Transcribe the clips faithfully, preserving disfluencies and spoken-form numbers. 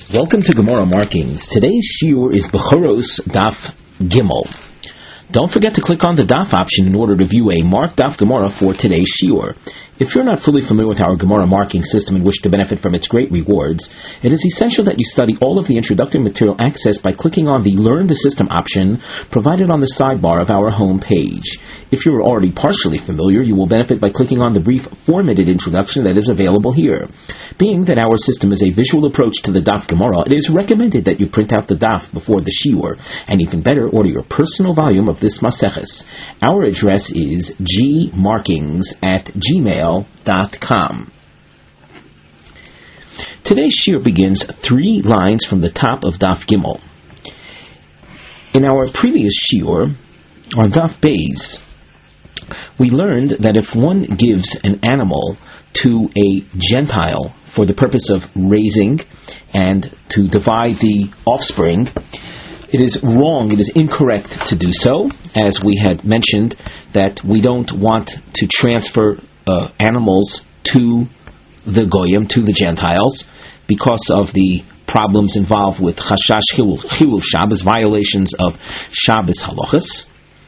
Welcome to Gemara Markings. Today's shiur is Bechoros Daf Gimel. Don't forget to click on the Daf option in order to view a marked Daf Gemara for today's shiur. If you're not fully familiar with our Gemara marking system and wish to benefit from its great rewards, it is essential that you study all of the introductory material accessed by clicking on the Learn the System option provided on the sidebar of our home page. If you're already partially familiar, you will benefit by clicking on the brief formatted introduction that is available here. Being that our system is a visual approach to the Daf Gemara, it is recommended that you print out the Daf before the shiur, and even better, order your personal volume of this Maseches. Our address is gmarkings at gmail dot com. Today's shiur begins three lines from the top of Daf Gimel. In our previous shiur, on Daf Beis, we learned that if one gives an animal to a Gentile for the purpose of raising and to divide the offspring, it is wrong, it is incorrect to do so, as we had mentioned that we don't want to transfer uh, animals to the Goyim, to the Gentiles, because of the problems involved with Chashash Chilul Shabbos, violations of Shabbos halachas.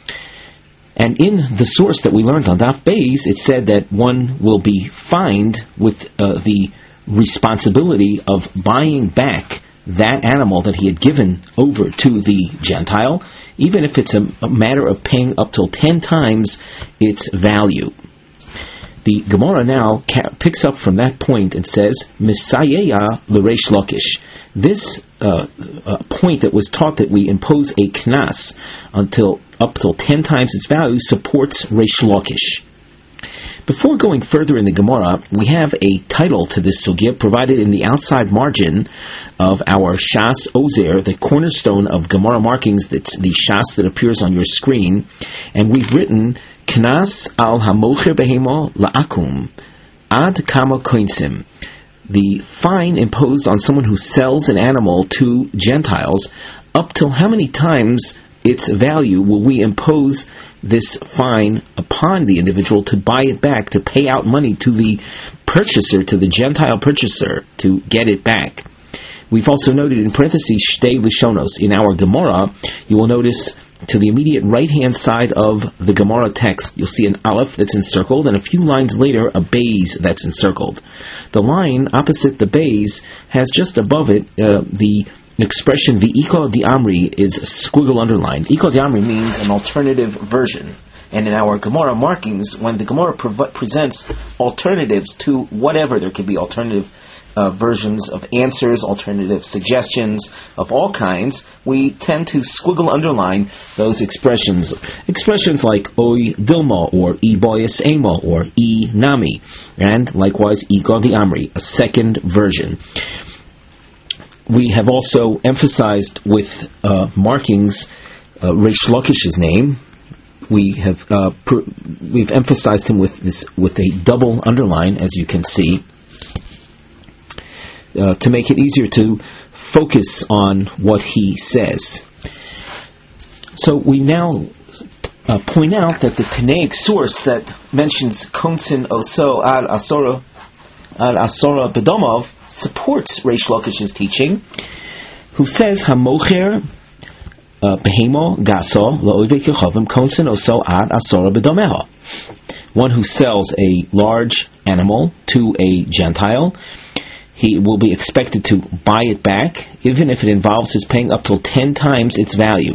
And in the source that we learned on Daf Beis, it said that one will be fined with uh, the responsibility of buying back that animal that he had given over to the Gentile, even if it's a, a matter of paying up till ten times its value. The Gemara now ca- picks up from that point and says, Misayeya l'reish lakish. This uh, uh, point that was taught that we impose a knas until up till ten times its value supports reish lakish. Before going further in the Gemara, we have a title to this sugya provided in the outside margin of our Shas Ozer, the cornerstone of Gemara markings. That's the Shas that appears on your screen, and we've written Knas al hamocher behemo la'akum ad kama koinsim. The fine imposed on someone who sells an animal to Gentiles, up till how many times its value will we impose this fine upon the individual to buy it back, to pay out money to the purchaser, to the Gentile purchaser, to get it back. We've also noted in parentheses shtei lishonos. In our Gemara, you will notice to the immediate right-hand side of the Gemara text, you'll see an aleph that's encircled, and a few lines later, a beis that's encircled. The line opposite the beis has just above it uh, the expression V'iko di'amri is squiggle underlined. Iko di'amri means an alternative version. And in our Gemara markings, when the Gemara pre- presents alternatives to whatever, there could be alternative uh, versions of answers, alternative suggestions of all kinds, we tend to squiggle underline those expressions. Expressions like Oy Dilma, or E Boyas Emo, or E Nami, and likewise Iko di'amri, a second version. We have also emphasized with uh, markings uh, Reish Lakish's name. We have uh, pr- we've emphasized him with this with a double underline, as you can see, uh, to make it easier to focus on what he says. So we now uh, point out that the Tanaic source that mentions Konsin Oso Ad Asora Ad Asora Bedomov supports Reish Lakish's teaching, who says Hamocher behemo gaso la'oivei kechovim konsen oso ad asora bedomeho. One who sells a large animal to a Gentile, he will be expected to buy it back, even if it involves his paying up till ten times its value.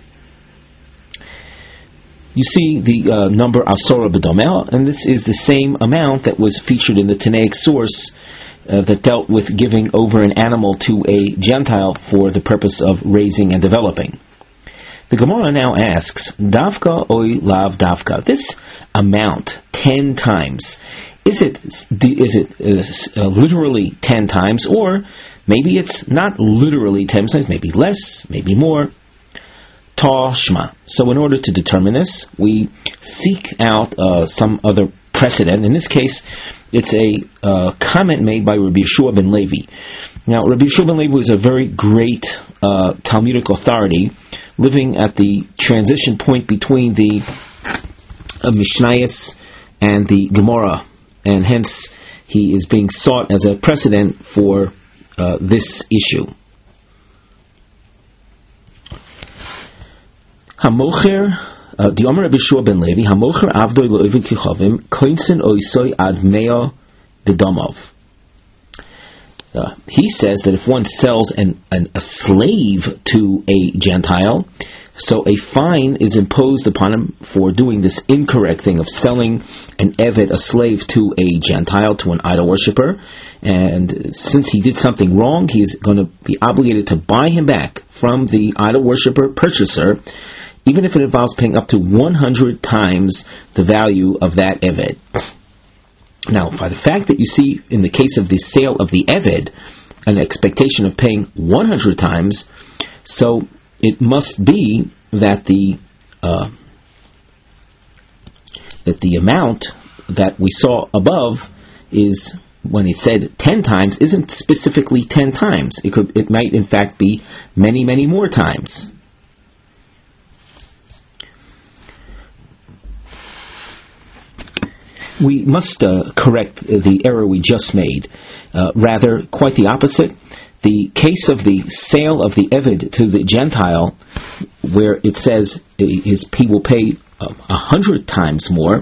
You see the uh, number asora bedomeho, and this is the same amount that was featured in the Tanaic source Uh, that dealt with giving over an animal to a Gentile for the purpose of raising and developing. The Gemara now asks, Davka oy lav davka. This amount, ten times, is it is it uh, literally ten times, or maybe it's not literally ten times, maybe less, maybe more? Ta shma. So in order to determine this, we seek out uh, some other precedent. In this case, it's a uh, comment made by Rabbi Yeshua ben Levi. Now, Rabbi Yeshua ben Levi was a very great uh, Talmudic authority, living at the transition point between the uh, Mishnayos and the Gemara, and hence he is being sought as a precedent for uh, this issue. Hamocher, the Omer Rabbi Shua ben Levi, Hamocher avdoi lo'ivin kichavim, koinsin oisoi ad mea b'domov. Uh, he says that if one sells an, an, a slave to a Gentile, so a fine is imposed upon him for doing this incorrect thing of selling an eved, a slave, to a Gentile, to an idol worshiper. And since he did something wrong, he is going to be obligated to buy him back from the idol worshiper purchaser, even if it involves paying up to one hundred times the value of that eved. Now, by the fact that you see in the case of the sale of the eved an expectation of paying one hundred times, so it must be that the uh, that the amount that we saw above is, when it said ten times, isn't specifically ten times. It could, it might in fact be many, many more times. We must uh, correct the error we just made. Uh, rather, quite the opposite. The case of the sale of the eved to the Gentile, where it says his, he will pay a uh, hundred times more,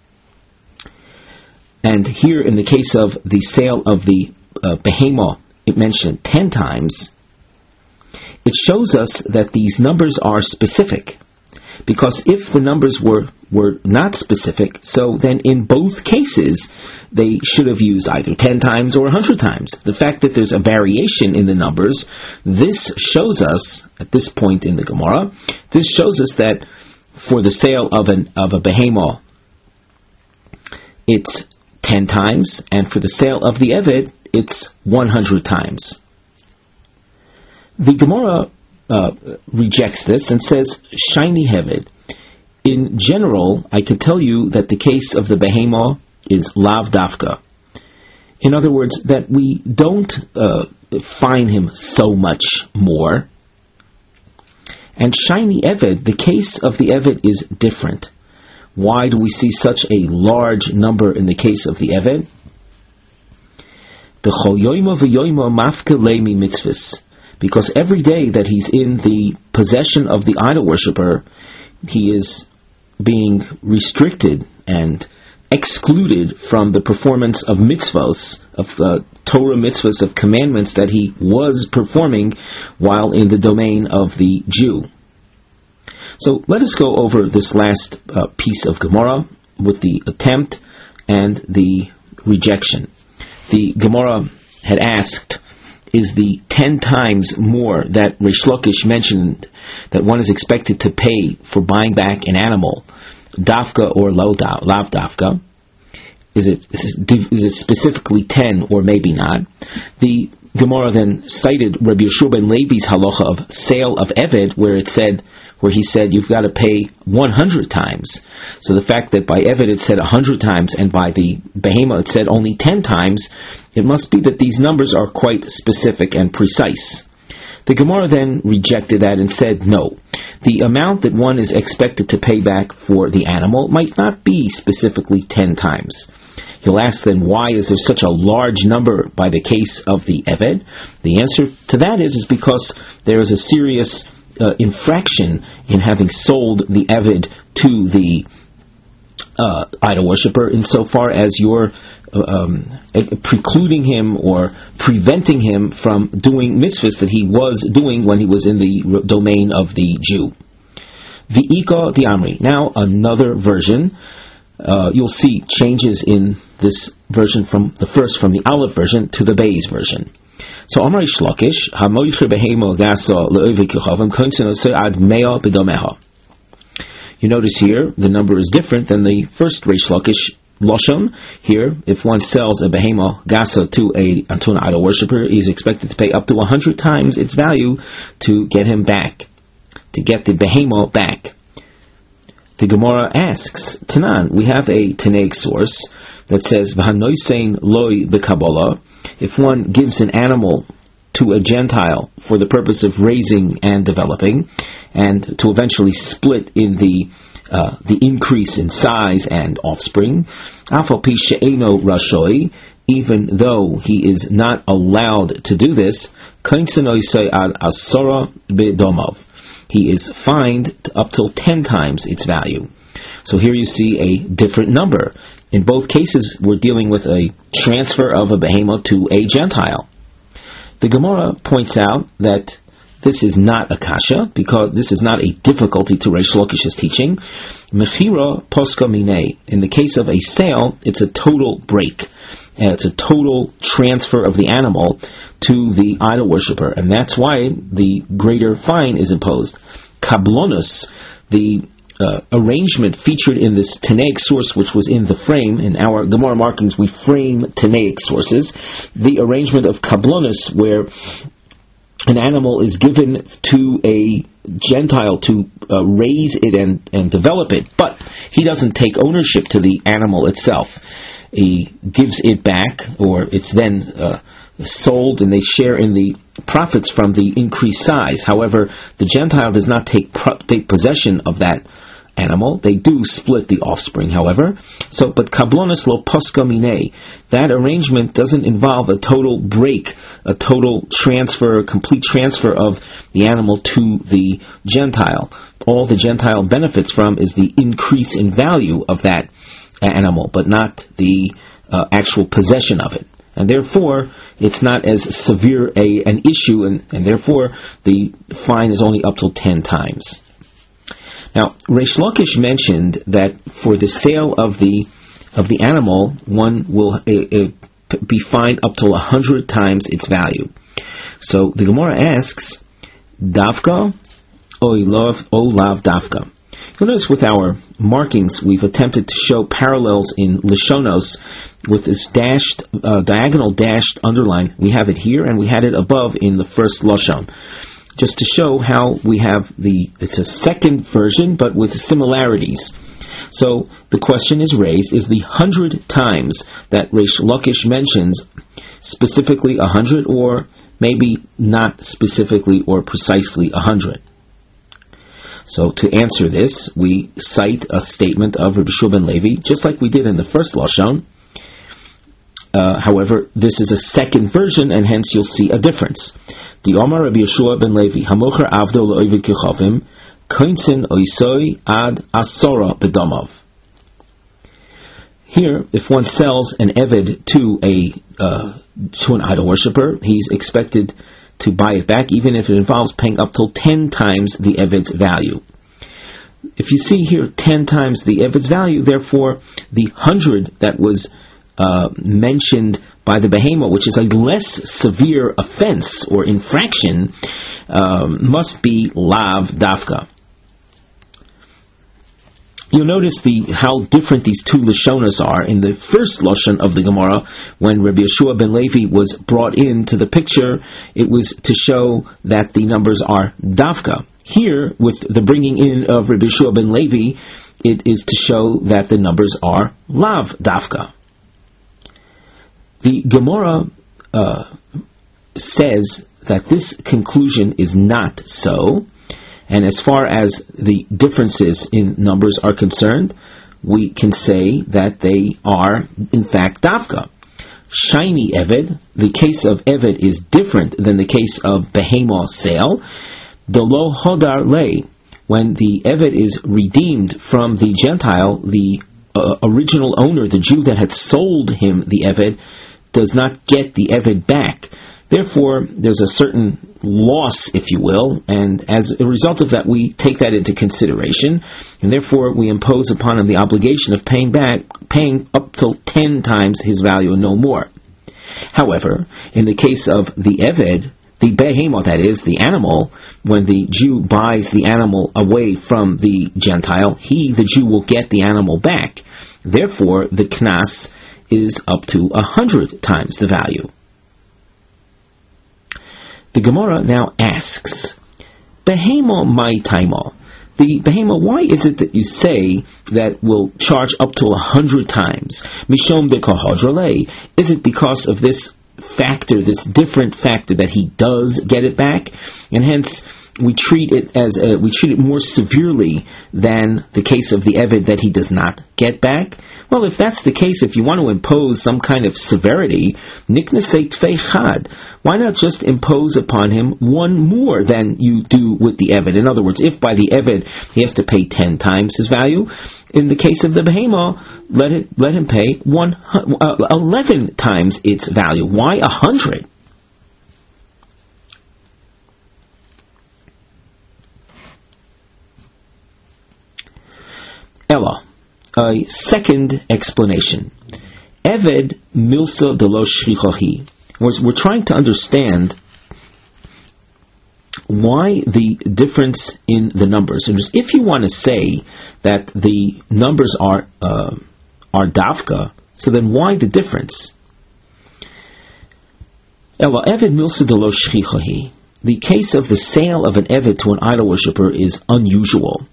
and here in the case of the sale of the uh, behemoth, it mentioned ten times, it shows us that these numbers are specific. Because if the numbers were, were not specific, so then in both cases they should have used either ten times or one hundred times. The fact that there's a variation in the numbers, this shows us, at this point in the Gemara, this shows us that for the sale of an of a behemoth, it's ten times, and for the sale of the eved, it's one hundred times. The Gemara Uh, rejects this and says, Shiny Heved. In general, I could tell you that the case of the behemoth is Lav Dafka. In other words, that we don't uh, fine him so much more. And Shiny Eved, the case of the Eved is different. Why do we see such a large number in the case of the Eved? The Chol Yoima v'Yoima Mafke Leimi Mitzvahs. Because every day that he's in the possession of the idol worshipper, he is being restricted and excluded from the performance of mitzvahs, of uh, Torah mitzvahs, of commandments that he was performing while in the domain of the Jew. So let us go over this last uh, piece of Gemara with the attempt and the rejection. The Gemara had asked, is the ten times more that Reish Lakish mentioned that one is expected to pay for buying back an animal, dafka or lav dafka? Is it, is it specifically ten or maybe not? The Gemara then cited Rabbi Yeshua ben Levi's halacha of sale of eved, where it said, where he said you've got to pay one hundred times. So the fact that by eved it said one hundred times and by the behemoth it said only ten times, it must be that these numbers are quite specific and precise. The Gemara then rejected that and said no. The amount that one is expected to pay back for the animal might not be specifically ten times. He'll ask then, why is there such a large number by the case of the eved? The answer to that is, is because there is a serious uh, infraction in having sold the eved to the uh, idol worshipper, insofar as you're um, precluding him or preventing him from doing mitzvahs that he was doing when he was in the domain of the Jew. V'ika di Amri. Now another version. Uh, you'll see changes in this version from the first, from the Aleph version to the Beis version. So Amar Reish Lakish, hamoicher behemo gasa le'ovei kichavim konsin osei ad mea b'domeha. You notice here the number is different than the first Reish Lakish Loshon. Here, if one sells a behemo gasa to a to an idol worshipper, he is expected to pay up to a hundred times its value to get him back, to get the behemo back. The Gemara asks, Tanan, we have a Tanaic source that says, V'hanoisein loi b'Kabbalah, if one gives an animal to a Gentile for the purpose of raising and developing, and to eventually split in the uh, the increase in size and offspring, Afal pi she'eno rashoi, even though he is not allowed to do this, he is fined up till ten times its value. So here you see a different number. In both cases, we're dealing with a transfer of a behemoth to a Gentile. The Gemara points out that this is not a kasha, because this is not a difficulty to Reish Lakish's teaching. Mechira poska minei. In the case of a sale, it's a total break. And it's a total transfer of the animal to the idol worshipper. And that's why the greater fine is imposed. Kablonus, the uh, arrangement featured in this Tanaic source, which was in the frame. In our Gemara markings, we frame Tanaic sources. The arrangement of Kablonus, where an animal is given to a Gentile to uh, raise it and, and develop it, but he doesn't take ownership to the animal itself. He gives it back, or it's then uh, sold, and they share in the profits from the increased size. However, the Gentile does not take, pro- take possession of that animal. They do split the offspring, however. So, but kablonis lo poska minei, that arrangement doesn't involve a total break, a total transfer, complete transfer of the animal to the Gentile. All the Gentile benefits from is the increase in value of that animal, but not the uh, actual possession of it. And therefore, it's not as severe a an issue, and, and therefore the fine is only up till ten times. Now, Reish Lakish mentioned that for the sale of the of the animal, one will uh, uh, be fined up to a hundred times its value. So the Gemara asks, Davka oy lav o lav Davka. You'll notice with our markings, we've attempted to show parallels in Lishonos with this dashed, uh, diagonal dashed underline. We have it here, and we had it above in the first Lashon, just to show how we have the, it's a second version, but with similarities. So the question is raised, is the hundred times that Reish Lakish mentions specifically a hundred, or maybe not specifically or precisely a hundred? So to answer this, we cite a statement of Rabbi Yehoshua ben Levi, just like we did in the first Lashon. Uh, however, this is a second version, and hence you'll see a difference. The Omar Rabbi Yehoshua ben Levi, Hamocher avdo le'ovid kichavim, koinsin oisoi ad asora bedomav. Here, if one sells an eved to a uh, to an idol worshipper, he's expected to buy it back, even if it involves paying up till ten times the eved's value. If you see here ten times the eved's value, therefore the hundred that was uh, mentioned by the behemoth, which is a less severe offense or infraction, um, must be lav dafka. You'll notice the how different these two Lashonas are. In the first Lashon of the Gemara, when Rabbi Yehoshua ben Levi was brought into the picture, it was to show that the numbers are dafka. Here, with the bringing in of Rabbi Yehoshua ben Levi, it is to show that the numbers are lav dafka. The Gemara uh, says that this conclusion is not so. And as far as the differences in numbers are concerned, we can say that they are, in fact, dafka. Shiny eved, the case of eved is different than the case of behemoth sale. The lo hodar lei, when the eved is redeemed from the Gentile, the uh, original owner, the Jew that had sold him the eved, does not get the eved back. Therefore, there's a certain loss, if you will, and as a result of that, we take that into consideration, and therefore we impose upon him the obligation of paying back, paying up till ten times his value and no more. However, in the case of the eved, the behemoth, that is, the animal, when the Jew buys the animal away from the Gentile, he, the Jew, will get the animal back. Therefore, the knas is up to a hundred times the value. The Gemara now asks, Behemo mai taimo. The Behemo, why is it that you say that will charge up to a hundred times? Mishom de kohodrale. Is it because of this factor, this different factor, that he does get it back, and hence we treat it as a, we treat it more severely than the case of the eved that he does not get back? Well, if that's the case, if you want to impose some kind of severity, niknesei tfei chad, why not just impose upon him one more than you do with the Eved? In other words, if by the Eved he has to pay ten times his value, in the case of the Behema, let it let him pay one uh, eleven times its value. Why a hundred? Ella, a second explanation. Eved milsa de lo shrichahi. We're trying to understand why the difference in the numbers. And just if you want to say that the numbers are uh, are davka, so then why the difference? Ella, Eved milsa de lo shrichahi. The case of the sale of an Eved to an idol worshipper is unusual.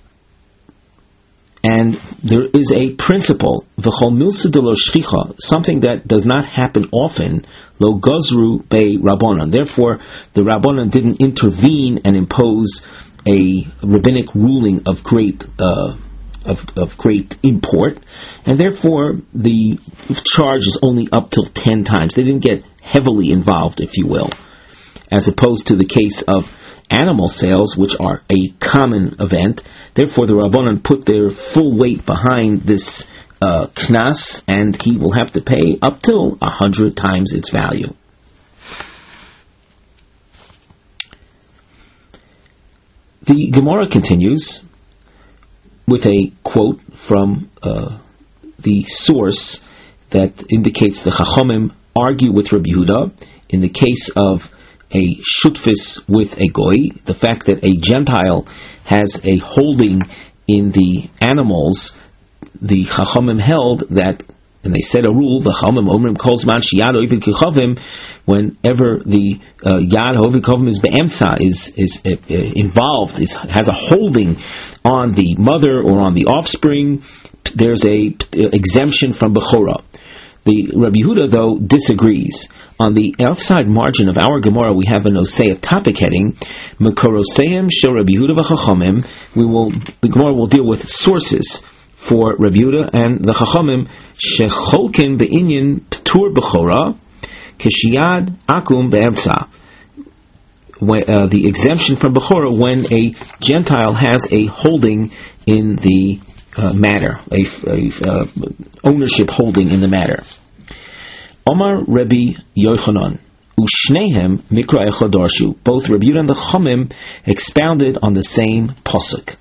And there is a principle, v'chol milsa de lo shchicha, something that does not happen often, lo gozru be rabbanon. Therefore, the rabbanon didn't intervene and impose a rabbinic ruling of great uh, of, of great import, and therefore the charge is only up till ten times. They didn't get heavily involved, if you will, as opposed to the case of animal sales, which are a common event. Therefore, the Rabbanan put their full weight behind this uh, knas, and he will have to pay up till a hundred times its value. The Gemara continues with a quote from uh, the source that indicates the Chachamim argue with Rabbi Yehuda in the case of a shutfis with a goy, the fact that a Gentile has a holding in the animals. The Chachamim held that, and they said a rule, the Chachamim omrim kol zman sheyad oived kichavim, whenever the uh, yad oived kichavim is be'emtza, is is uh, involved, is has a holding on the mother or on the offspring, there's a uh, exemption from bechora. The Rabbi Yehuda, though, disagrees. On the outside margin of our Gemara, we have a Nosei, a topic heading, Mekoroseim shel Rabbi Yehuda v'Chachamim. We will, the Gemara will deal with sources for Rabbi Yehuda and the Chachamim, shecholkin be'inyan p'tur b'chora, keshiyad akum be'emtza. Uh, the exemption from bechora when a Gentile has a holding in the Uh, matter, a, a uh, ownership holding in the matter. Omar Rabbi Yochanan, Ushnehem Mikra Echad Darshu. Both Rabbi Yehuda and the Chachamim expounded on the same pasuk.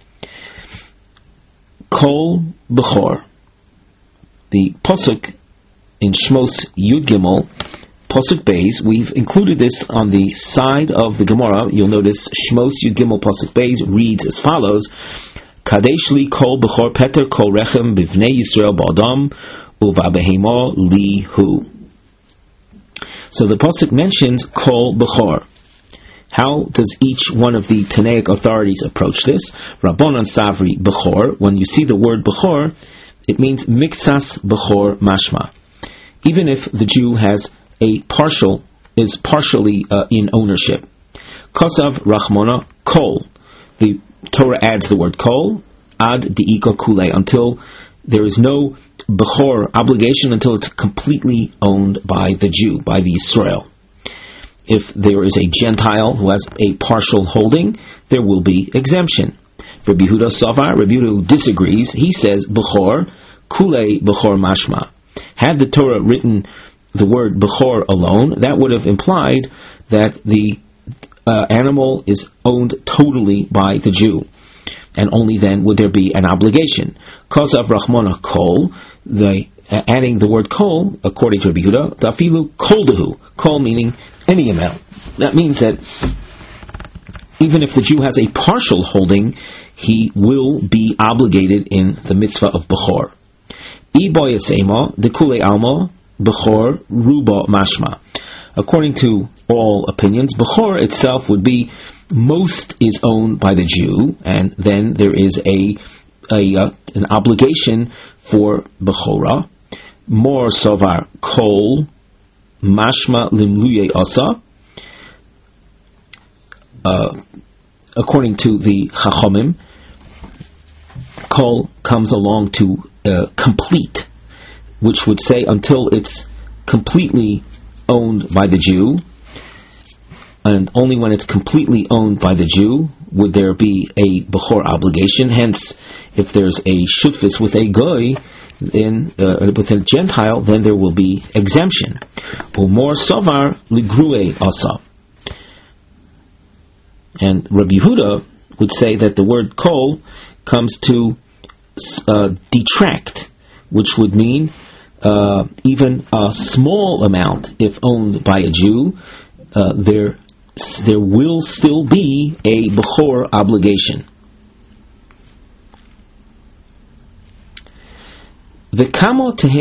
Kol Bechor. The pasuk in Shmos Yud Gimel, pasuk Beis. We've included this on the side of the Gemara. You'll notice Shmos Yud Gimel pasuk Beis reads as follows. Kadesh li kol bechor peter kol rechem bivnei Yisrael ba'adam uva behema li hu. So the pasuk mentions kol bechor. How does each one of the Tanaic authorities approach this? Rabbanan Savri bechor. When you see the word bechor, it means miktsas bechor mashma. Even if the Jew has a partial, is partially uh, in ownership. Kosav rachmona kol. The Torah adds the word kol, ad di'ika kule, until there is no bechor obligation, until it's completely owned by the Jew, by the Yisrael. If there is a Gentile who has a partial holding, there will be exemption. Rabbi Yehuda Savar, Rabbi Yehuda disagrees. He says bechor, kule bechor mashma. Had the Torah written the word bechor alone, that would have implied that the Uh, animal is owned totally by the Jew, and only then would there be an obligation. Kosav Rachmana Kol, the uh, adding the word Kol, according to Rabbi Yehuda, Tafilu Koldahu, Kol meaning any amount. That means that even if the Jew has a partial holding, he will be obligated in the mitzvah of Bechor. Iboyasema, Dekule Alma, Bechor, Ruba Mashma. According to all opinions, Bechor itself would be, most is owned by the Jew, and then there is a, a uh, an obligation for Bechora. More Sovar Kol Mashma Limluye Asa. Uh, according to the Chachamim, Kol comes along to uh, complete which would say until it's completely owned by the Jew, and only when it's completely owned by the Jew would there be a Bechor obligation. Hence, if there's a shutfis with a goy, in, uh, with a Gentile, then there will be exemption. Umor sovar ligrue asa. And Rabbi Yehuda would say that the word kol comes to uh, detract, which would mean uh, even a small amount, if owned by a Jew, uh, there there will still be a Bechor obligation. According to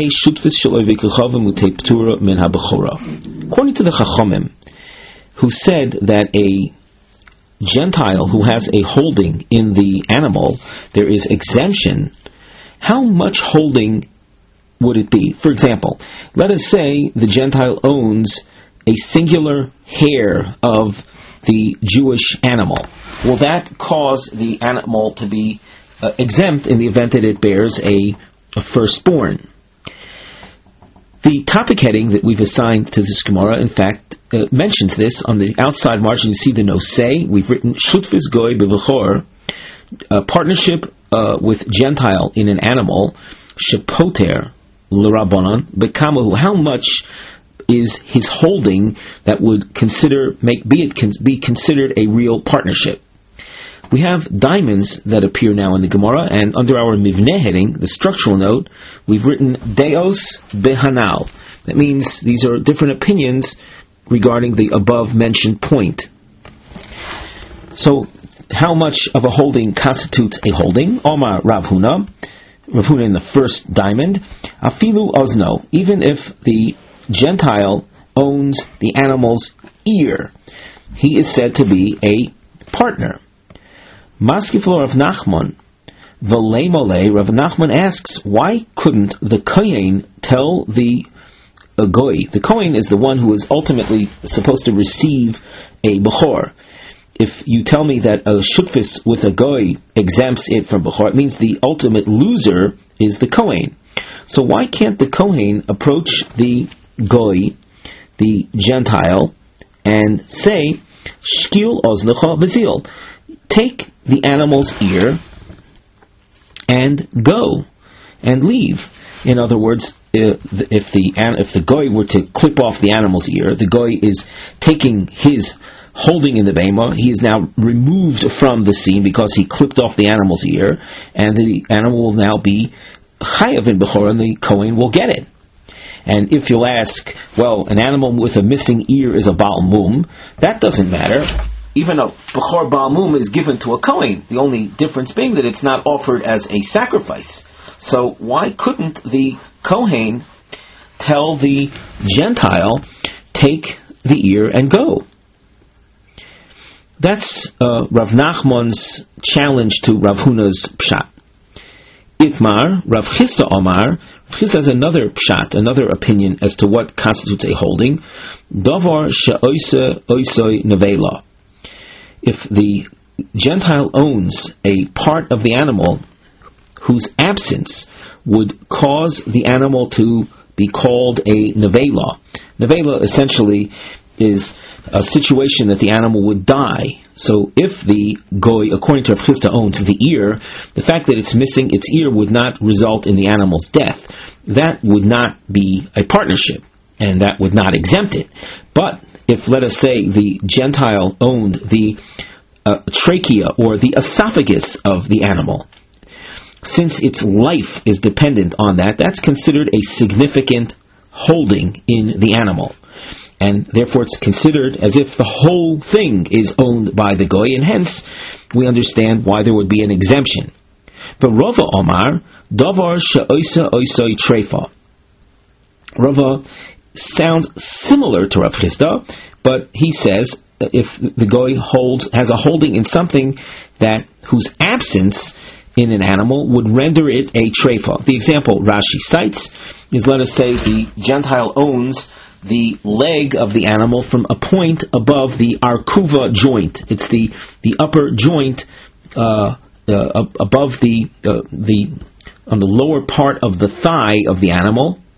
the Chachamim, who said that a Gentile who has a holding in the animal, there is exemption, how much holding would it be? For example, let us say the Gentile owns a singular hair of the Jewish animal. Will that cause the animal to be uh, exempt in the event that it bears a, a firstborn? The topic heading that we've assigned to this Gemara, in fact, uh, mentions this. On the outside margin, you see the nosei. We've written Shutfis Goy B'Vechor, a partnership uh, with Gentile in an animal, Shepoter L'Rabbanan, B'Kamahu. How much is his holding that would consider make be it con- be considered a real partnership? We have diamonds that appear now in the Gemara, and under our Mivneh heading, the structural note, we've written Deos Behanal. That means these are different opinions regarding the above mentioned point. So, how much of a holding constitutes a holding? Omar Rav Huna, Rav Huna in the first diamond, Afilu Ozno, even if the Gentile owns the animal's ear, he is said to be a partner. Maskiflo Rav Nachman, V'lei Molei, Rav Nachman asks, why couldn't the Kohen tell the uh, Goy? The Kohen is the one who is ultimately supposed to receive a Bechor. If you tell me that a Shutfis with a Goy exempts it from Bechor, it means the ultimate loser is the Kohen. So why can't the Kohen approach the Goy, the Gentile, and say, Shkil Oznecha V'zil, take the animal's ear and go and leave. In other words, if the if the, if the goy were to clip off the animal's ear, the goy is taking his holding in the beima. He is now removed from the scene because he clipped off the animal's ear, and the animal will now be chayav in bechor, and the kohen will get it. And if you'll ask, well, an animal with a missing ear is a Baal Mum, that doesn't matter. Even a Bechor Baal Mum is given to a Kohen. The only difference being that it's not offered as a sacrifice. So why couldn't the Kohen tell the Gentile, take the ear and go? That's uh, Rav Nachman's challenge to Rav Huna's pshat. Itmar, Rav Chisda Omar, Rav Chisda has another pshat, another opinion as to what constitutes a holding. Davar she'oise oisoi nevela. If the Gentile owns a part of the animal whose absence would cause the animal to be called a nevela. Nevela essentially is a situation that the animal would die. So if the goy, according to Rav Chisda, owns the ear, the fact that it's missing its ear would not result in the animal's death. That would not be a partnership, and that would not exempt it. But if, let us say, the Gentile owned the uh, trachea or the esophagus of the animal, since its life is dependent on that, that's considered a significant holding in the animal. And therefore it's considered as if the whole thing is owned by the goy, and hence we understand why there would be an exemption. But Rava Omar, Davar she'oisa oisoi trefa. Rava sounds similar to Rav Chisda, but he says if the goy holds has a holding in something that whose absence in an animal would render it a trefa. The example Rashi cites is, let us say the Gentile owns the leg of the animal from a point above the arkuva joint. It's the, the upper joint uh, uh, above the uh, the on the lower part of the thigh of the animal,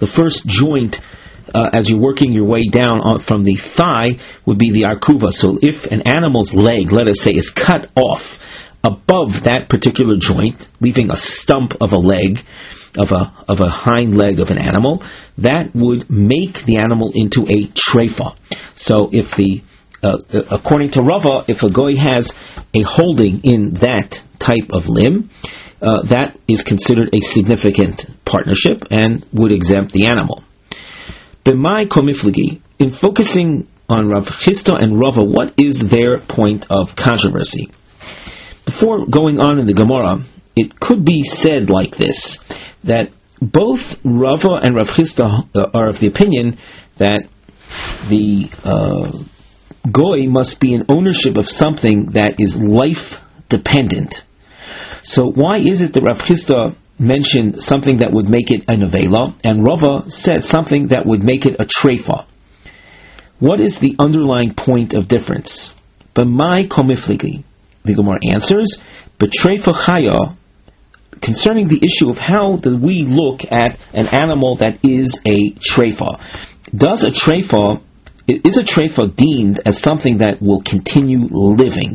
the first joint uh, as you're working your way down on, from the thigh would be the arkuva. So if an animal's leg, let us say, is cut off above that particular joint, leaving a stump of a leg, of a of a hind leg of an animal, that would make the animal into a treifa. So if the uh, according to Rava, if a goy has a holding in that type of limb, uh, that is considered a significant partnership and would exempt the animal. B'mai komifligi, in focusing on Rav Chisda and Rava, what is their point of controversy? Before going on in the Gemara, it could be said like this, that both Rava and Rav Chisda are of the opinion that the uh, goy must be in ownership of something that is life dependent. So why is it that Rav Chisda mentioned something that would make it a nevela, and Rava said something that would make it a treifa? What is the underlying point of difference? B'mai komifligi, the Gemara answers, b'treifa chaya, concerning the issue of how do we look at an animal that is a treifa. Does a treifa, is a treifa deemed as something that will continue living?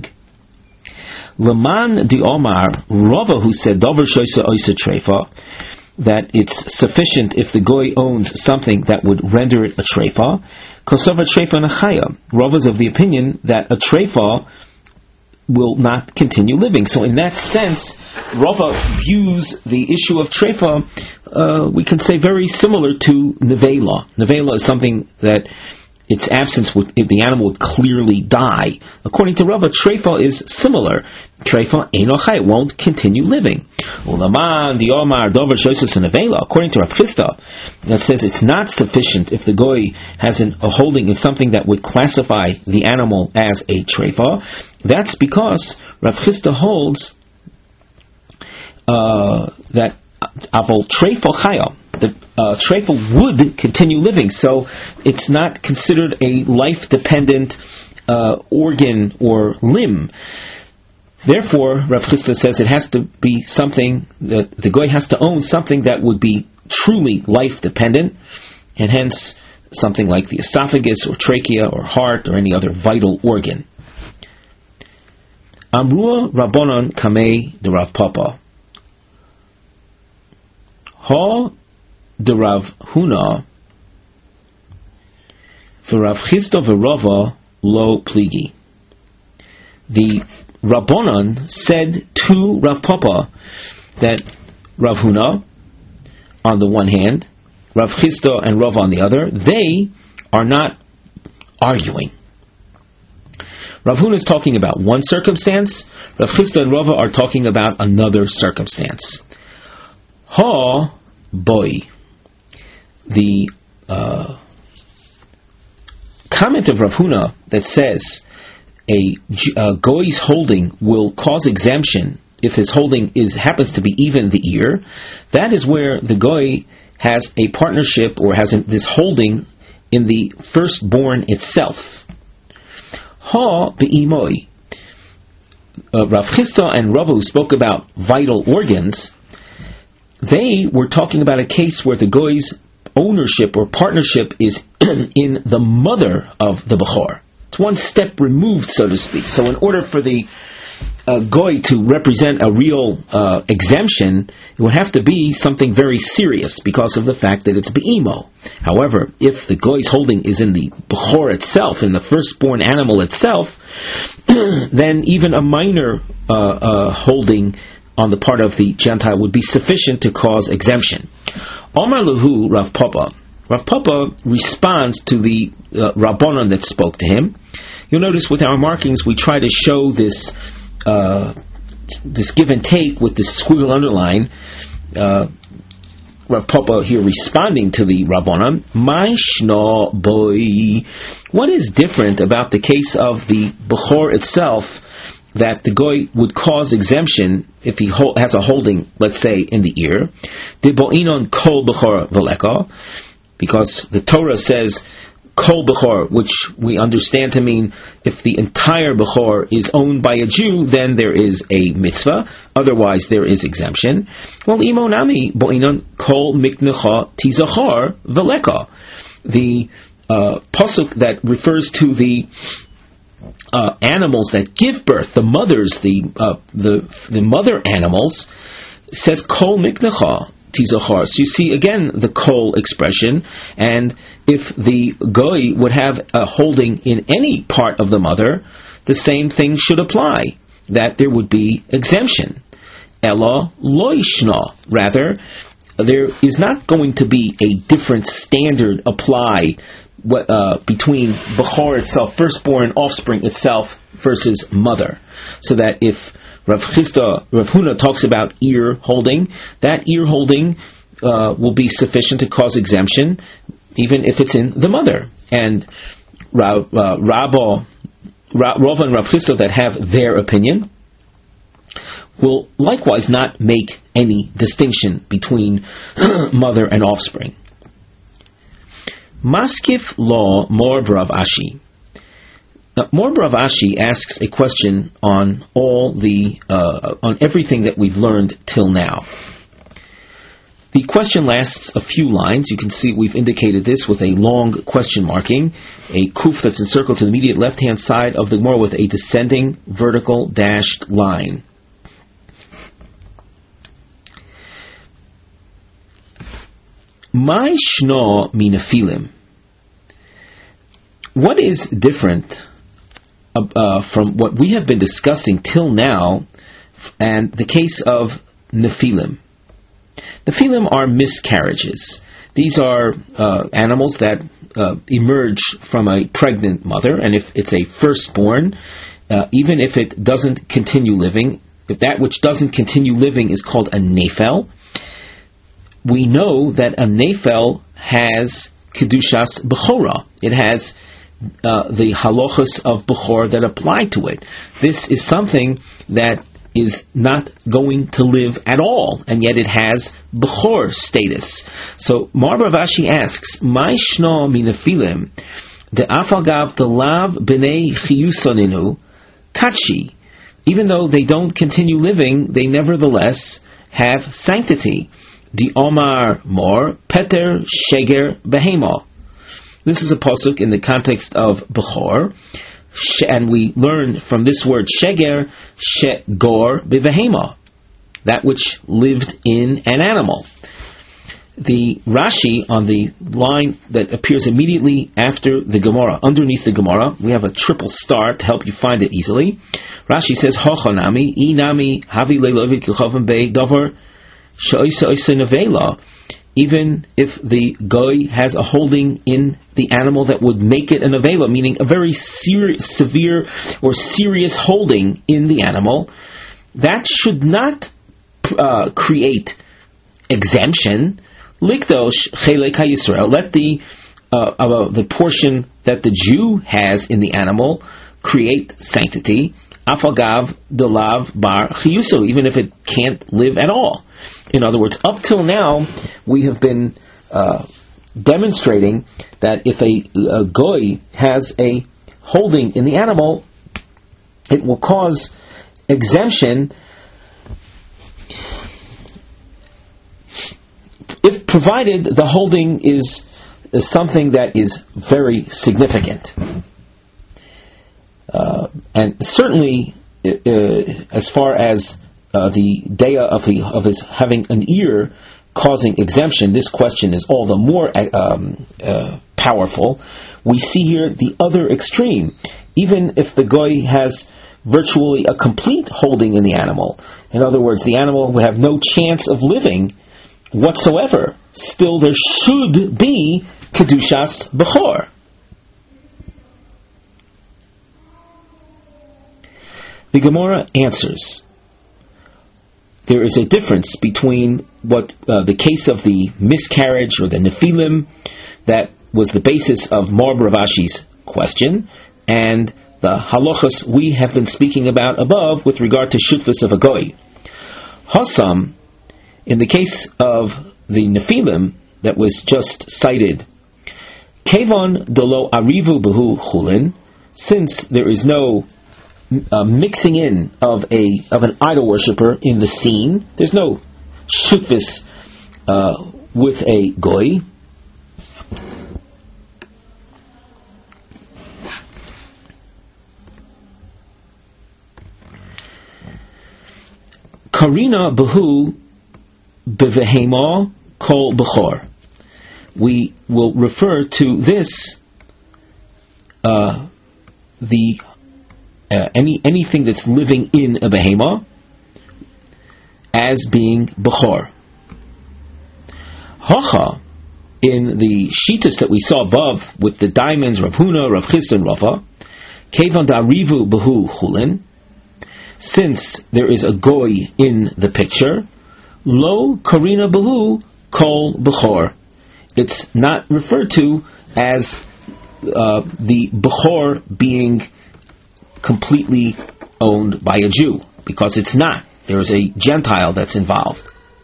Laman di Omar, Rava, who said Dover shoysa oisa treifa, that it's sufficient if the goy owns something that would render it a treifa. Kosova treifa nachaya. Rava is of the opinion that a treifa will not continue living. So in that sense, Rava views the issue of treifa, uh, we can say very similar to nevela. Nevela is something that its absence would, if the animal would clearly die. According to Rava, treifa is similar. Treifa enochai, it won't continue living. Ulaman the Omar dover shoysus nevela. According to Rav Chisda, that says it's not sufficient if the goy has an, a holding in something that would classify the animal as a treifa. That's because Rav Chisda holds uh, that avol treifa chaya, the uh, treifa would continue living, so it's not considered a life-dependent uh, organ or limb. Therefore, Rav Chisda says it has to be something that the goy has to own something that would be truly life-dependent, and hence something like the esophagus or trachea or heart or any other vital organ. Amrua Rabbanon Kamei de Rav Papa. Ha de Rav Huna for Rav Chisda v'Rava lo pligi. The Rabbanon said to Rav Papa that Rav Huna on the one hand, Rav Chisda and Rava on the other, they are not arguing. Rav Huna is talking about one circumstance, Rav Chisda and Rava are talking about another circumstance. Ha boy. The uh, comment of Rav Huna that says a, a goy's holding will cause exemption if his holding is happens to be even the ear, that is where the goy has a partnership or has a, this holding in the firstborn itself. Ha be'imoy. Uh, Rav Chisda and Rava, who spoke about vital organs, they were talking about a case where the goy's ownership or partnership is in the mother of the Bechor. It's one step removed, so to speak. So in order for the uh, goy to represent a real uh, exemption, it would have to be something very serious because of the fact that it's be'imo. However, if the goy's holding is in the Bechor itself, in the firstborn animal itself, then even a minor uh, uh, holding on the part of the Gentile would be sufficient to cause exemption. Omar Lahu Rav Papa. Rav Papa responds to the uh, Rabbanon that spoke to him. You'll notice with our markings we try to show this uh, this give and take with this squiggle underline. Uh, Rav Papa here responding to the Rabbanon. My shno boy. What is different about the case of the Bechor itself that the goy would cause exemption if he ho- has a holding, let's say, in the ear? Dibo'inon kol bechor v'leka, because the Torah says Kol Bechor, which we understand to mean if the entire Bechor is owned by a Jew, then there is a mitzvah, otherwise there is exemption. Well, Imonami Bo'inon Kol Miknecha Tizachar Veleka. The uh, pasuk that refers to the uh, animals that give birth, the mothers, the uh, the the mother animals, says Kol Miknecha Tizachar. So you see again the kol expression, and if the goy would have a holding in any part of the mother, the same thing should apply, that there would be exemption. Ella loishna, rather, there is not going to be a different standard applied uh, between Bechor itself, firstborn offspring itself, versus mother. So that if Rav Chisda, Rav Huna talks about ear holding, that ear holding uh, will be sufficient to cause exemption, even if it's in the mother. And Rav, uh, Rabba, Rav and Rav Chisda that have their opinion will likewise not make any distinction between mother and offspring. Maskif law mor Rav Ashi. Now, Mor Rav Ashi asks a question on all the uh, on everything that we've learned till now. The question lasts a few lines. You can see we've indicated this with a long question marking, a kuf that's encircled to the immediate left-hand side of the Gemara with a descending vertical dashed line. My shno minafilim. What is different Uh, from what we have been discussing till now, and the case of Nephilim? Nephilim are miscarriages. These are uh, animals that uh, emerge from a pregnant mother, and if it's a firstborn, uh, even if it doesn't continue living, if that which doesn't continue living is called a Nephel, we know that a Nephel has Kedushas Bechora. It has Uh, the halachas of Bechor that apply to it. This is something that is not going to live at all, and yet it has Bechor status. So Mor Rav Ashi asks, "My shno minafilim de afagav de lav b'nei chiyusoninu kachi." Even though they don't continue living, they nevertheless have sanctity. Di Omar Mor Peter Sheger Behema. This is a pasuk in the context of Bechor, and we learn from this word sheger, shegor bevehema, that which lived in an animal. The Rashi on the line that appears immediately after the Gemara, underneath the Gemara, we have a triple star to help you find it easily. Rashi says, Hochanami, inami, havi leilovit kichavim bei davar, sha'isa isa nevela. Even if the goy has a holding in the animal that would make it an avela, meaning a very ser- severe or serious holding in the animal, that should not uh, create exemption. Likdosh chelek haYisrael. Let the uh, uh, the portion that the Jew has in the animal create sanctity. Afagav delav bar chiyuso, even if it can't live at all. In other words, up till now, we have been uh, demonstrating that if a, a goy has a holding in the animal, it will cause exemption if provided the holding is, is something that is very significant. Uh, and certainly, uh, as far as Uh, the daya of, he, of his having an ear causing exemption, this question is all the more um, uh, powerful. We see here the other extreme. Even if the goy has virtually a complete holding in the animal, in other words, the animal would have no chance of living whatsoever, still there should be Kedushas Bechor. The Gemara answers, there is a difference between what uh, the case of the miscarriage or the Nephilim that was the basis of Mor Rav Ashi's question and the halachas we have been speaking about above with regard to shutfus of a goy. Hasam, in the case of the Nephilim that was just cited, Kevon delo arivu behu chulin, since there is no uh, mixing in of a of an idol worshiper in the scene, there's no shutvis uh, with a goy. Karina behu bevehema kol bechor. We will refer to this uh, the uh, any anything that's living in a behema as being bechor. Hacha, in the shitas that we saw above with the diamonds, Rav Huna, Rav Chisda, and Rava, kevan da'arivu behu chulin. Since there is a goy in the picture, lo karina behu kol bechor. It's not referred to as uh, the bechor being completely owned by a Jew, because it's not. There is a Gentile that's involved,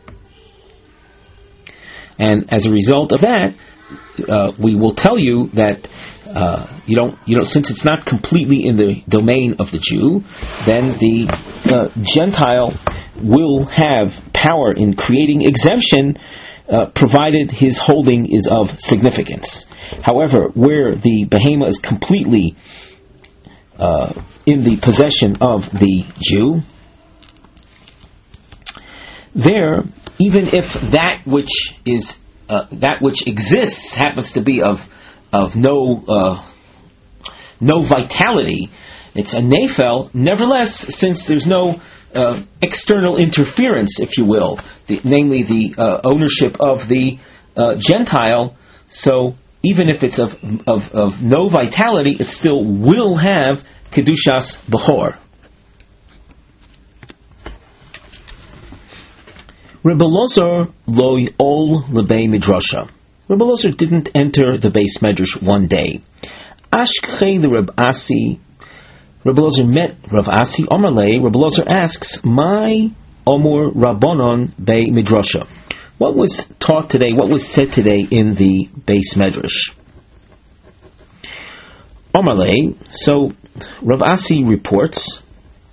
and as a result of that, uh, we will tell you that. Uh, you don't, you know, since it's not completely in the domain of the Jew, then the uh, Gentile will have power in creating exemption, uh, provided his holding is of significance. However, where the behema is completely uh, in the possession of the Jew, there, even if that which is uh, that which exists happens to be of of no uh, no vitality, it's a nefel. Nevertheless, since there's no uh, external interference, if you will, the, namely the uh, ownership of the uh, Gentile, so even if it's of, of of no vitality, it still will have kedushas bechor. Rebbe Elazar lo ol lebei midrasha. Rebbe Elazar didn't enter the Beis Medrash one day. Ashkei the Reb Asi. Rebbe Elazar met Rav Asi. Omerlei. Rebbe Elazar asks, "My Omur Rabbanon Bei Midrasha." What was taught today? What was said today in the Beis Medrash? Omerlei. So Rav Asi reports.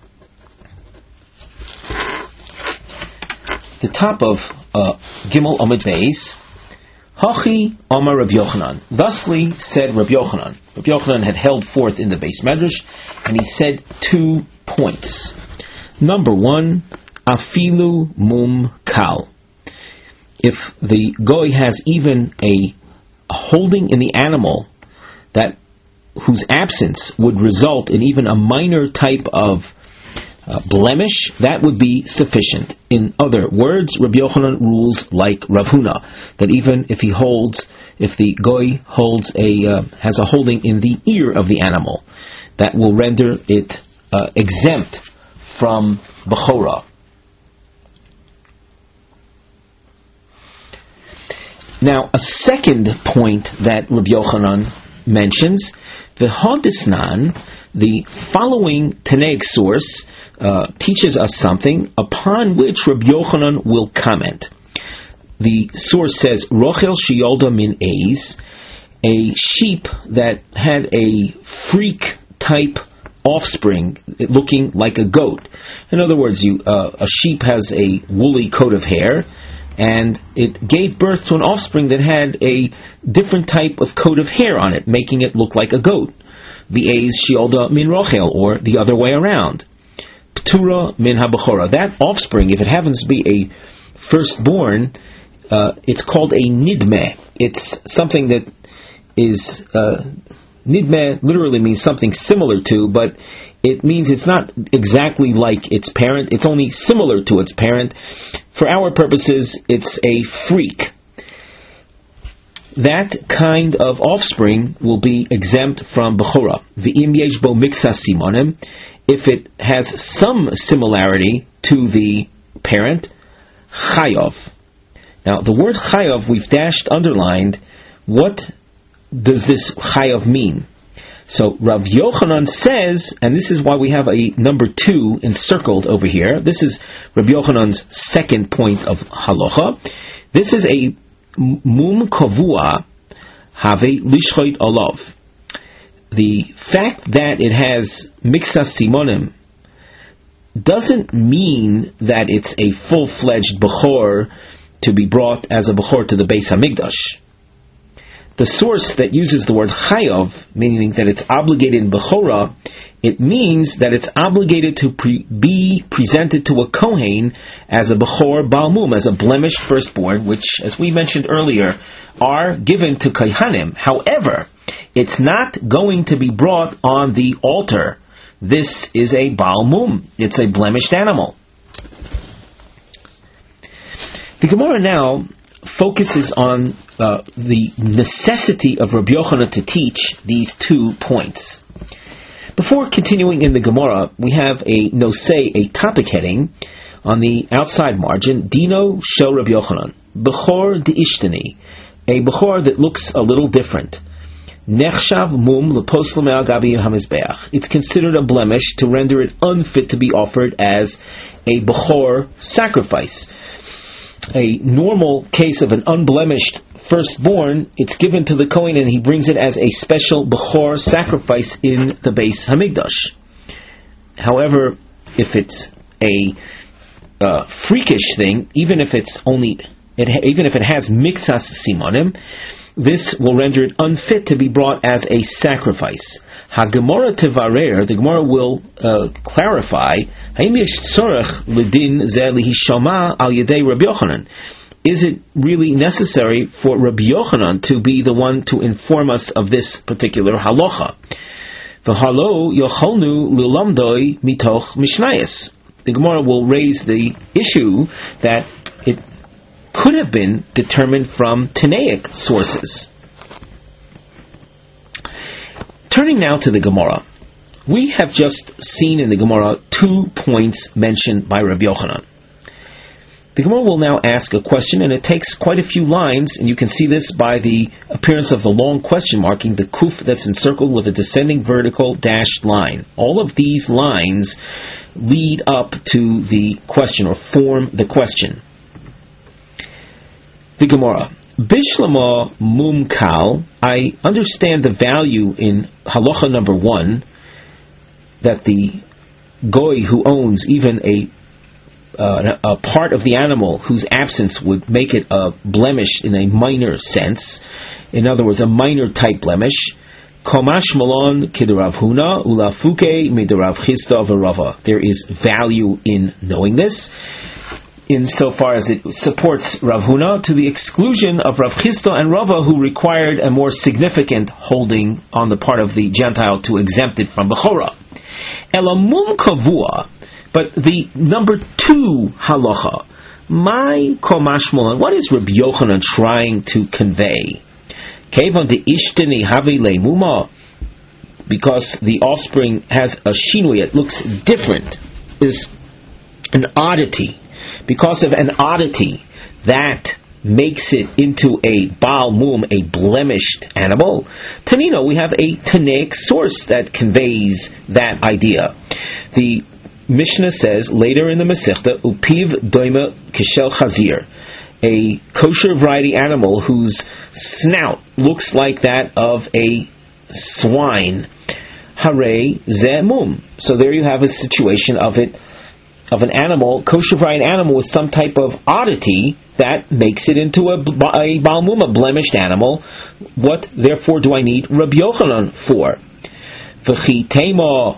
The top of uh, Gimel Amud Beis. Hachi Amar Rav Yochanan. Thusly said Rav Yochanan. Rav Yochanan had held forth in the Beis Medrash, and he said two points. Number one, Afilu Mum Kal. If the goy has even a, a holding in the animal that whose absence would result in even a minor type of Uh, blemish, that would be sufficient. In other words, Rabbi Yochanan rules like Rav Huna, that even if he holds, if the goy holds a uh, has a holding in the ear of the animal, that will render it uh, exempt from bechora. Now, a second point that Rabbi Yochanan mentions, the Hadisnan, the following Tanaic source, Uh, teaches us something upon which Rabbi Yochanan will comment. The source says, Rochel sheyolda min eis, a sheep that had a freak type offspring looking like a goat. In other words, you, uh, a sheep has a woolly coat of hair, and it gave birth to an offspring that had a different type of coat of hair on it, making it look like a goat. The eis sheyolda min rochel, or the other way around. Ptura min habechora. That offspring, if it happens to be a firstborn, uh, it's called a nidme. It's something that is uh, nidme literally means something similar to, but it means it's not exactly like its parent. It's only similar to its parent. For our purposes, it's a freak. That kind of offspring will be exempt from bechora. V'im yesh bo miksas simonim. If it has some similarity to the parent, chayov. Now, the word chayov we've dashed, underlined. What does this chayov mean? So, Rav Yochanan says, and this is why we have a number two encircled over here. This is Rav Yochanan's second point of halacha. This is a mum kavua have lishchoit olav. The fact that it has mixas simonim doesn't mean that it's a full-fledged bechor to be brought as a bechor to the Beis Hamikdash. The source that uses the word chayav, meaning that it's obligated in bechora, it means that it's obligated to pre- be presented to a kohen as a bechor balmum, as a blemished firstborn, which, as we mentioned earlier, are given to kohanim. However, it's not going to be brought on the altar. This is a balmum. It's a blemished animal. The Gemara now focuses on uh, the necessity of Rabbi Yochanan to teach these two points. Before continuing in the Gemara, we have a nosei, a topic heading, on the outside margin, Dino Shel Rabbi Yochanan, Bechor De'ishtani, a Bechor that looks a little different. Nechshav mum leposel me'al gabi hamizbeach. It's considered a blemish to render it unfit to be offered as a Bechor sacrifice. A normal case of an unblemished firstborn, it's given to the Kohen and he brings it as a special Bechor sacrifice in the Beis Hamikdash. However, if it's a uh, freakish thing, even if it's only, it ha- even if it has mixas simonim, this will render it unfit to be brought as a sacrifice. HaGemara Tevarer, the Gemara will uh, clarify, Haim yesh tzorech l'din zeh lihishama al yedei Rabbi Yochanan. Is it really necessary for Rabbi Yochanan to be the one to inform us of this particular halacha? V'halo yocholnu lilamdoi mitoch mishnayos. The Gemara will raise the issue that it could have been determined from Tanaic sources. Turning now to the Gemara, we have just seen in the Gemara two points mentioned by Rabbi Yochanan. The Gemara will now ask a question, and it takes quite a few lines, and you can see this by the appearance of the long question marking, the kuf that's encircled with a descending vertical dashed line. All of these lines lead up to the question, or form the question. The Gemara, Bishlama Mumkal, I understand the value in halacha number one, that the goy who owns even a Uh, a part of the animal whose absence would make it a blemish in a minor sense, in other words, a minor type blemish. Komash malon kidarav huna ulafuke midarav chista v'rava. There is value in knowing this, insofar as it supports Rav Huna to the exclusion of Rav Chista and Rava, who required a more significant holding on the part of the Gentile to exempt it from Bechora. Elamum kavua. But the number two halacha, my komashmolan, what is Rabbi Yochanan trying to convey? Kevan de ishteni havi leimuma, because the offspring has a shinui, it looks different, is an oddity. Because of an oddity, that makes it into a Baal Mum, a blemished animal. Tanino, we have a Tanaic source that conveys that idea. The Mishnah says later in the Masechta, Upiv doima kishel chazir, a kosher variety animal whose snout looks like that of a swine. Hare zeh mum. So there you have a situation of it, of an animal, kosher variety animal with some type of oddity that makes it into a, a Baal Mum, a blemished animal. What therefore do I need Rabbi Yochanan for? You might say, well,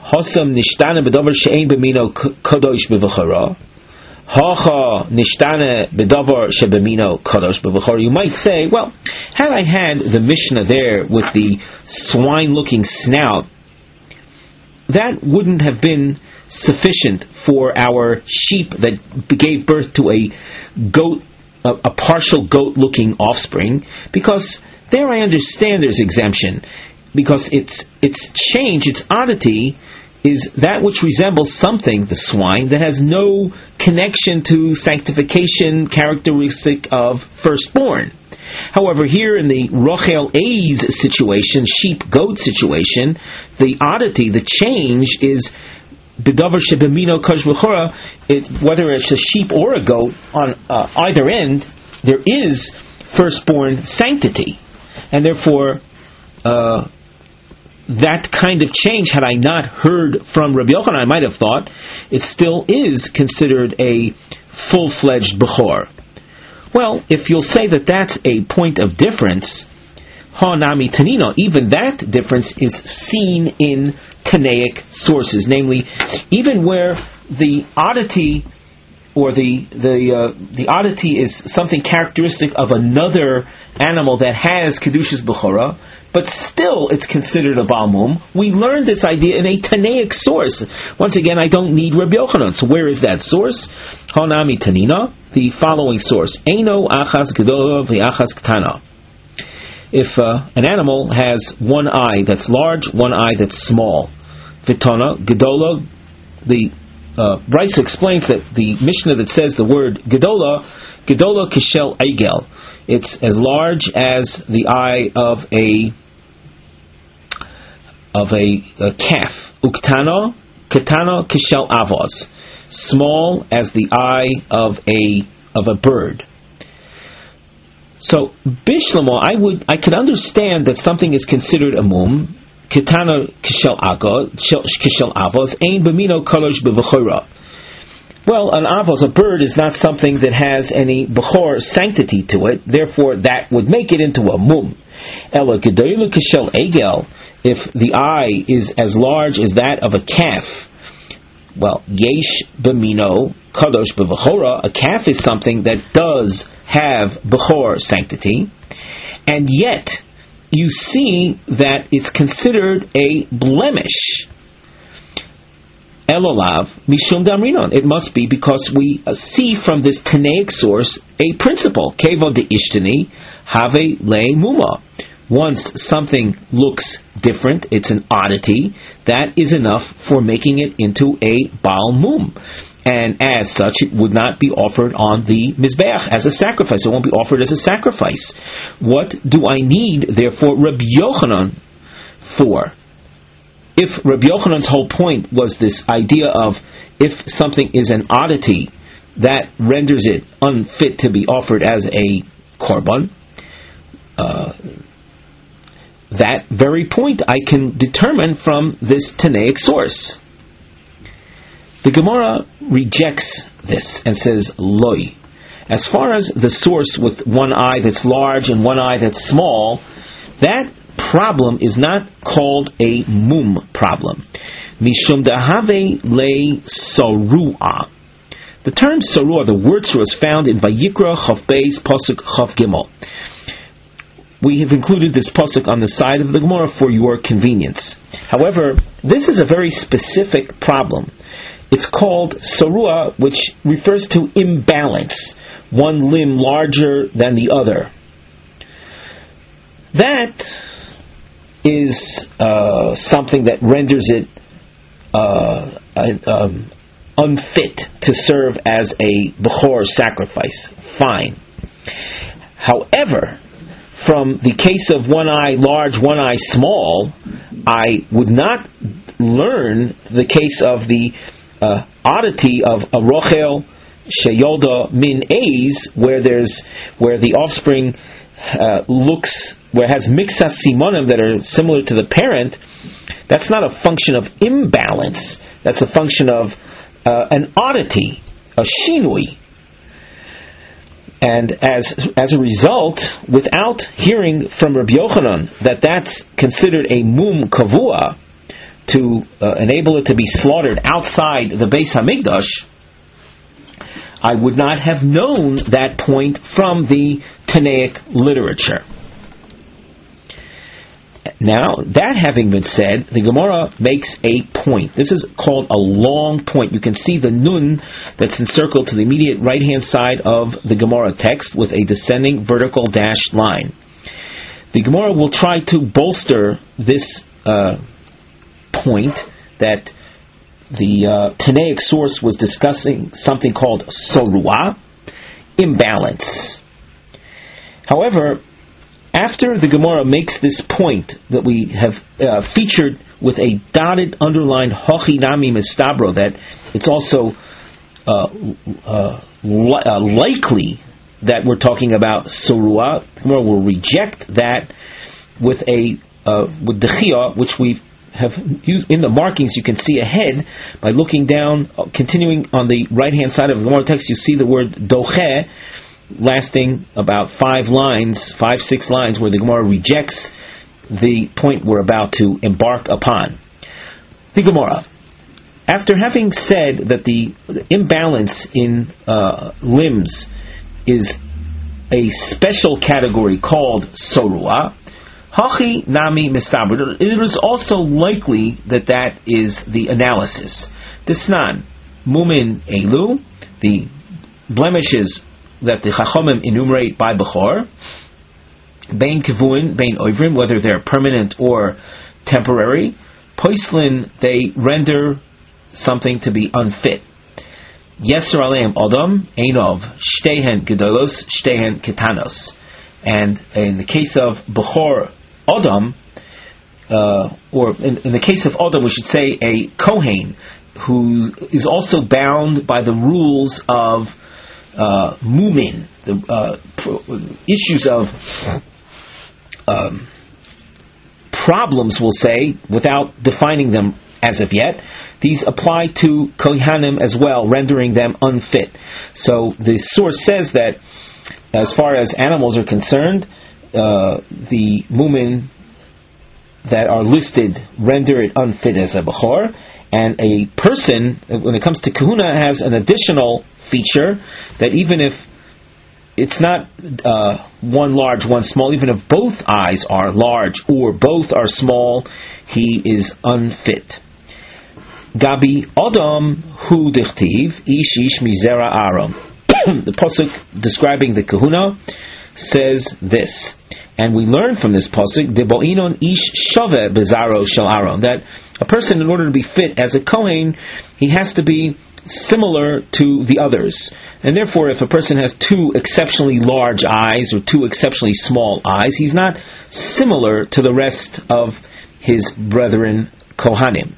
had I had the Mishnah there with the swine-looking snout, that wouldn't have been sufficient for our sheep that gave birth to a goat, a, a partial goat-looking offspring, because there I understand there's exemption. Because its its change, its oddity, is that which resembles something, the swine, that has no connection to sanctification characteristic of firstborn. However, here in the Rochel A's situation, sheep-goat situation, the oddity, the change is B'davar shebemino kosh v'chora, whether it's a sheep or a goat, on uh, either end, there is firstborn sanctity. and therefore uh, that kind of change, had I not heard from Rabbi Yochanan, I might have thought it still is considered a full-fledged Bechor. Well, if you'll say that that's a point of difference, Ha Nami Tanino, even that difference is seen in Tanaic sources, namely, even where the oddity or the the uh, the oddity is something characteristic of another animal that has Kedushas Bechorah, but still it's considered a Baal Mum. We learned this idea in a Tanaic source. Once again, I don't need Rabbi Yochanan. So where is that source? Hanami Tanina, the following source. Eino achas gedola v'achas ktana. If uh, an animal has one eye that's large, one eye that's small. Vitana, gedola, the uh, Bryce explains that the Mishnah that says the word gedola, gedola kishel eigel. It's as large as the eye of a of a, a calf. Uktano, katano kishel avos, small as the eye of a of a bird. So bishlamo, I would I could understand that something is considered a mum. Katano kishel agos, kishel avos, ein b'mino kolosh b'v'chora. Well, an avos, a bird, is not something that has any bechor sanctity to it. Therefore, that would make it into a mum. Ela gedoyla kishel egel. If the eye is as large as that of a calf, well, yesh b'mino kadosh b'vechora. A calf is something that does have bechor sanctity, and yet you see that it's considered a blemish. Elolav mishum damrinon. It must be because we uh, see from this Tanaic source a principle. Kevo de ishtani have le muma. Once something looks different, it's an oddity, that is enough for making it into a Baal Mum. And as such, it would not be offered on the Mizbeach as a sacrifice. It won't be offered as a sacrifice. What do I need, therefore, Rabbi Yochanan for? If Rabbi Yochanan's whole point was this idea of if something is an oddity, that renders it unfit to be offered as a korban, uh, that very point I can determine from this Tanaic source. The Gemara rejects this and says, Loi. As far as the source with one eye that's large and one eye that's small, that problem is not called a mum problem. Mishum dahave le sorua. The term sorua, the word sorua, is found in Vayikra Chav Beis Pasuk Chav Gimel. We have included this pasuk on the side of the Gemara for your convenience. However, this is a very specific problem. It's called sorua, which refers to imbalance, one limb larger than the other. That is uh, something that renders it uh, uh, um, unfit to serve as a bechor sacrifice. Fine. However, from the case of one eye large, one eye small, I would not learn the case of the uh, oddity of a rochel sheyolda min eis, where there's where the offspring uh, looks where it has mixas simonim that are similar to the parent. That's not a function of imbalance. That's a function of uh, an oddity, a shinui. And as as a result, without hearing from Rabbi Yochanan that that's considered a mum kavua, to uh, enable it to be slaughtered outside the Beis Hamikdash, I would not have known that point from the Tanaic literature. Now, that having been said, the Gemara makes a point. This is called a long point. You can see the nun that's encircled to the immediate right-hand side of the Gemara text with a descending vertical dashed line. The Gemara will try to bolster this uh, point that the uh, Tanaic source was discussing something called sorua, imbalance. However, after the Gemara makes this point that we have uh, featured with a dotted underlined hochi nami mistabro, that it's also uh, uh, li- uh, likely that we're talking about sorua, the Gemara will reject that with a uh, with the chiyah, which we have used in the markings. You can see ahead by looking down, uh, continuing on the right hand side of the Gemara text. You see the word doche, lasting about five lines, five six lines, where the Gemara rejects the point we're about to embark upon. The Gemara, after having said that the imbalance in uh, limbs is a special category called sorua, hachi nami mistaber, it is also likely that that is the analysis. Disnan mumin elu, the blemishes that the Chachamim enumerate by Bechor, bein kivuin, bein oivrim, whether they're permanent or temporary, poislin, they render something to be unfit. Yeser aleim odom einov shtehen gedolos shtehen ketanos. And in the case of Bechor Odom, uh, or in, in the case of Odom, we should say a Kohen who is also bound by the rules of uh, Mumin, the uh, pro- issues of um, problems, we'll say, without defining them as of yet. These apply to Kohanim as well, rendering them unfit. So the source says that as far as animals are concerned, uh, the Mumin that are listed render it unfit as a Bechor, and a person, when it comes to Kahuna, has an additional feature that even if it's not uh, one large, one small, even if both eyes are large or both are small, he is unfit. Gabi Odom hu dichtiv ish ish mizera aram. The pasuk describing the Kahuna says this, and we learn from this pasuk deboinon ish shove bezaro shel Aaron, that a person, in order to be fit as a Kohen, he has to be similar to the others. And therefore, if a person has two exceptionally large eyes or two exceptionally small eyes, he's not similar to the rest of his brethren Kohanim.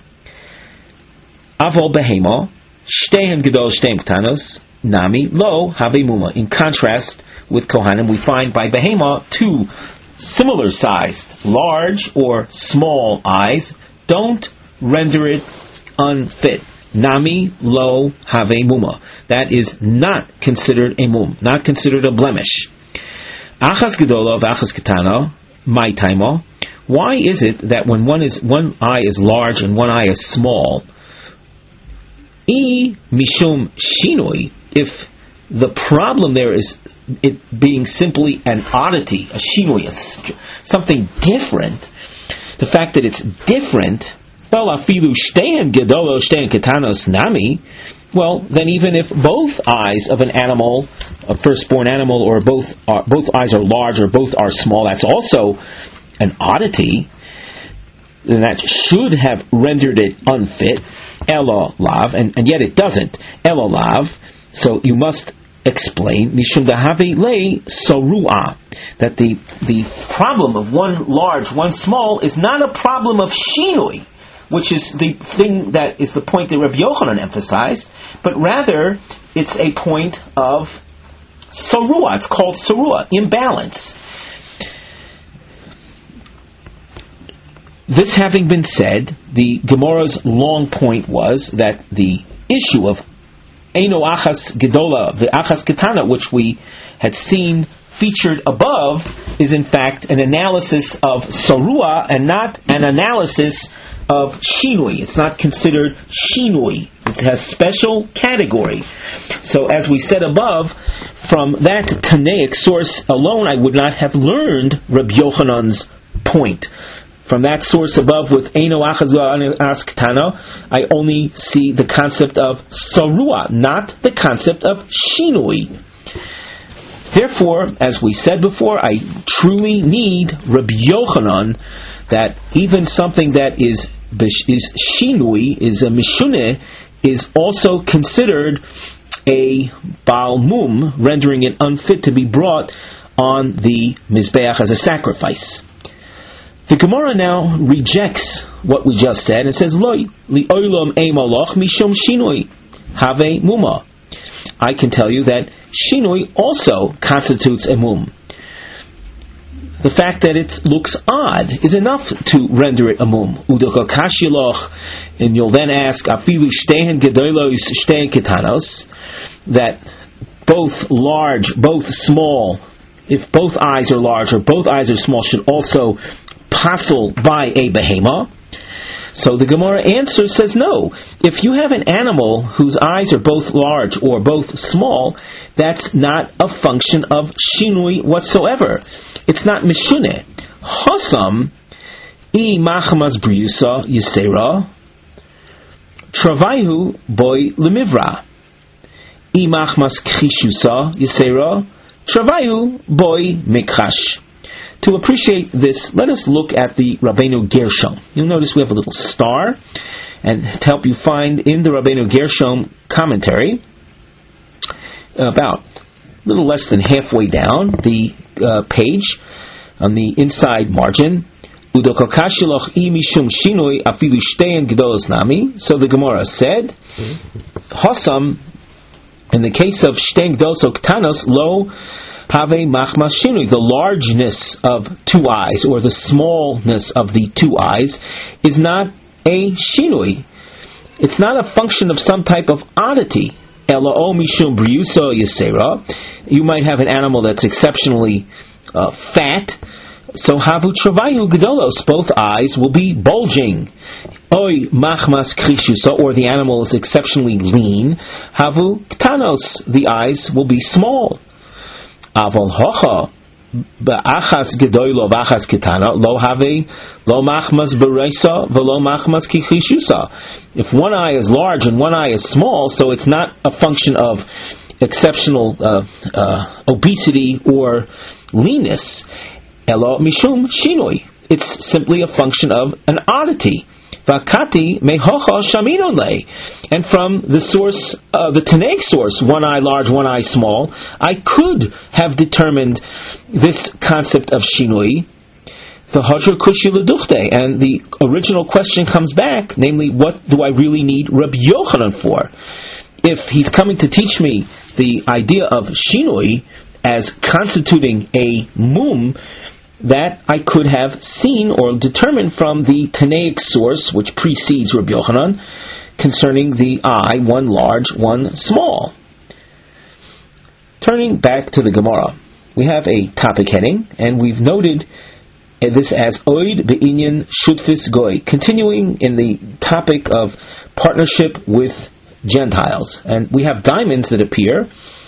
Avol behema shtehen gedol shtehen ktanos nami lo have muma. In contrast with Kohanim, we find by behema two similar sized, large or small eyes don't render it unfit. Nami lo have muma. That is not considered a mum, not considered a blemish. Achas gedola v'achas ketana, my taimo. Why is it that when one is one eye is large and one eye is small, I mishum shinoi, if the problem there is it being simply an oddity, a shinoi, something different, the fact that it's different, well, afilu shtein gedolo shtein ketanos nami, well, then even if both eyes of an animal, a firstborn animal, or both are, both eyes are large or both are small, that's also an oddity, then that should have rendered it unfit. Elo lav, and, and yet it doesn't. Elo lav, so you must explain mishum dahavi lei sorua, that the the problem of one large, one small is not a problem of shinui, which is the thing that is the point that Rabbi Yochanan emphasized, but rather it's a point of sorua. It's called sorua, imbalance. This having been said, the Gemara's long point was that the issue of Eino Achas Gedola, the Achas Ketana, which we had seen featured above, is in fact an analysis of Sorua and not an analysis of Shinui. It's not considered Shinui. It has special category. So as we said above, from that Tanaic source alone, I would not have learned Rabbi Yochanan's point. From that source above with Eino Achaz Ketana, I only see the concept of Sarua, not the concept of Shinui. Therefore, as we said before, I truly need Rabbi Yochanan, that even something that is is Shinui, is a Mishune, is also considered a Baal Mum, rendering it unfit to be brought on the Mizbeach as a sacrifice. The Gemara now rejects what we just said and says, Loi, li oilam e malach mishum shinui, have muma. I can tell you that shinui also constitutes a mum. the fact that it looks odd is enough to render it a mum. And you'll then ask, afilu shtehen gedolos shtehen ketanos, that both large, both small, if both eyes are large or both eyes are small, should also passel by a behema. So the Gemara answer says no. If you have an animal whose eyes are both large or both small, that's not a function of shinui whatsoever. It's not mishune. Hosam I machmas briusa yisera travaihu boy lemivra. I machmas khishusa yisera travaihu boy mikhash. To appreciate this, let us look at the Rabbeinu Gershom. You'll notice we have a little star, and to help you find in the Rabbeinu Gershom commentary, about a little less than halfway down the uh, page, on the inside margin, so the Gemara said, Hosam, in the case of Shtein Gdolos Ktanos, lo have machmas shinui, the largeness of two eyes or the smallness of the two eyes is not a shinui. It's not a function of some type of oddity. Ela o mishum briusa yisera. You might have an animal that's exceptionally uh, fat, so havu travayu gedolos, both eyes will be bulging. Oy machmas krishusa, or the animal is exceptionally lean, havu ktanos, the eyes will be small. Aval hocha ba'achas gedoylo ba'achas ketana lo have lo machmas bereisa velo machmas kichishusa. If one eye is large and one eye is small, so it's not a function of exceptional uh, uh, obesity or leanness. Elo mishum shinoi. It's simply a function of an oddity. Vakati mehocha shaminole. And from the source, uh, the Tanaic source, one eye large, one eye small, I could have determined this concept of shinui. The hajr kushi leduchte, and the original question comes back, namely, what do I really need Rabbi Yochanan for? If he's coming to teach me the idea of shinui as constituting a mum, that I could have seen or determined from the Tanaic source, which precedes Rabbi Yochanan, concerning the eye, one large, one small. Turning back to the Gemara, we have a topic heading, and we've noted this as Oid Be'inyan Shutfis Goy, continuing in the topic of partnership with Gentiles. And we have diamonds that appear.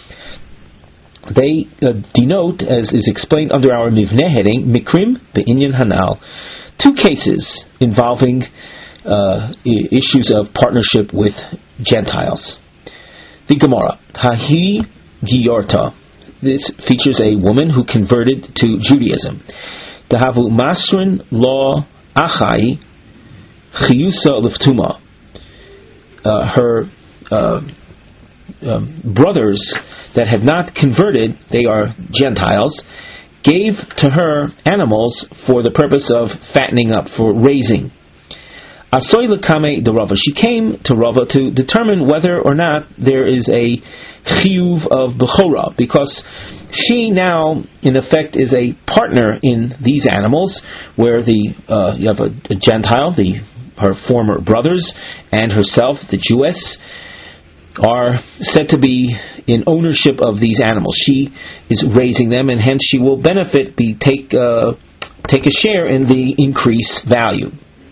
They uh, denote, as is explained under our Mivneh heading, Mikrim Be'inyan Hanal, two cases involving uh, I- issues of partnership with Gentiles. The Gemara, Hahi Giyorta. This features a woman who converted to Judaism. Dahavu Masrin Lo Achai Chiyusa Liftuma. Uh, her uh, um, brothers that had not converted, they are Gentiles, gave to her animals for the purpose of fattening up, for raising. Asoy lekame de Rava. She came to Rava to determine whether or not there is a chiyuv of bechora, because she now, in effect, is a partner in these animals, where the uh, you have a, a Gentile, the her former brothers, and herself, the Jewess, are said to be in ownership of these animals. She is raising them, and hence she will benefit, be take uh, take a share in the increased value.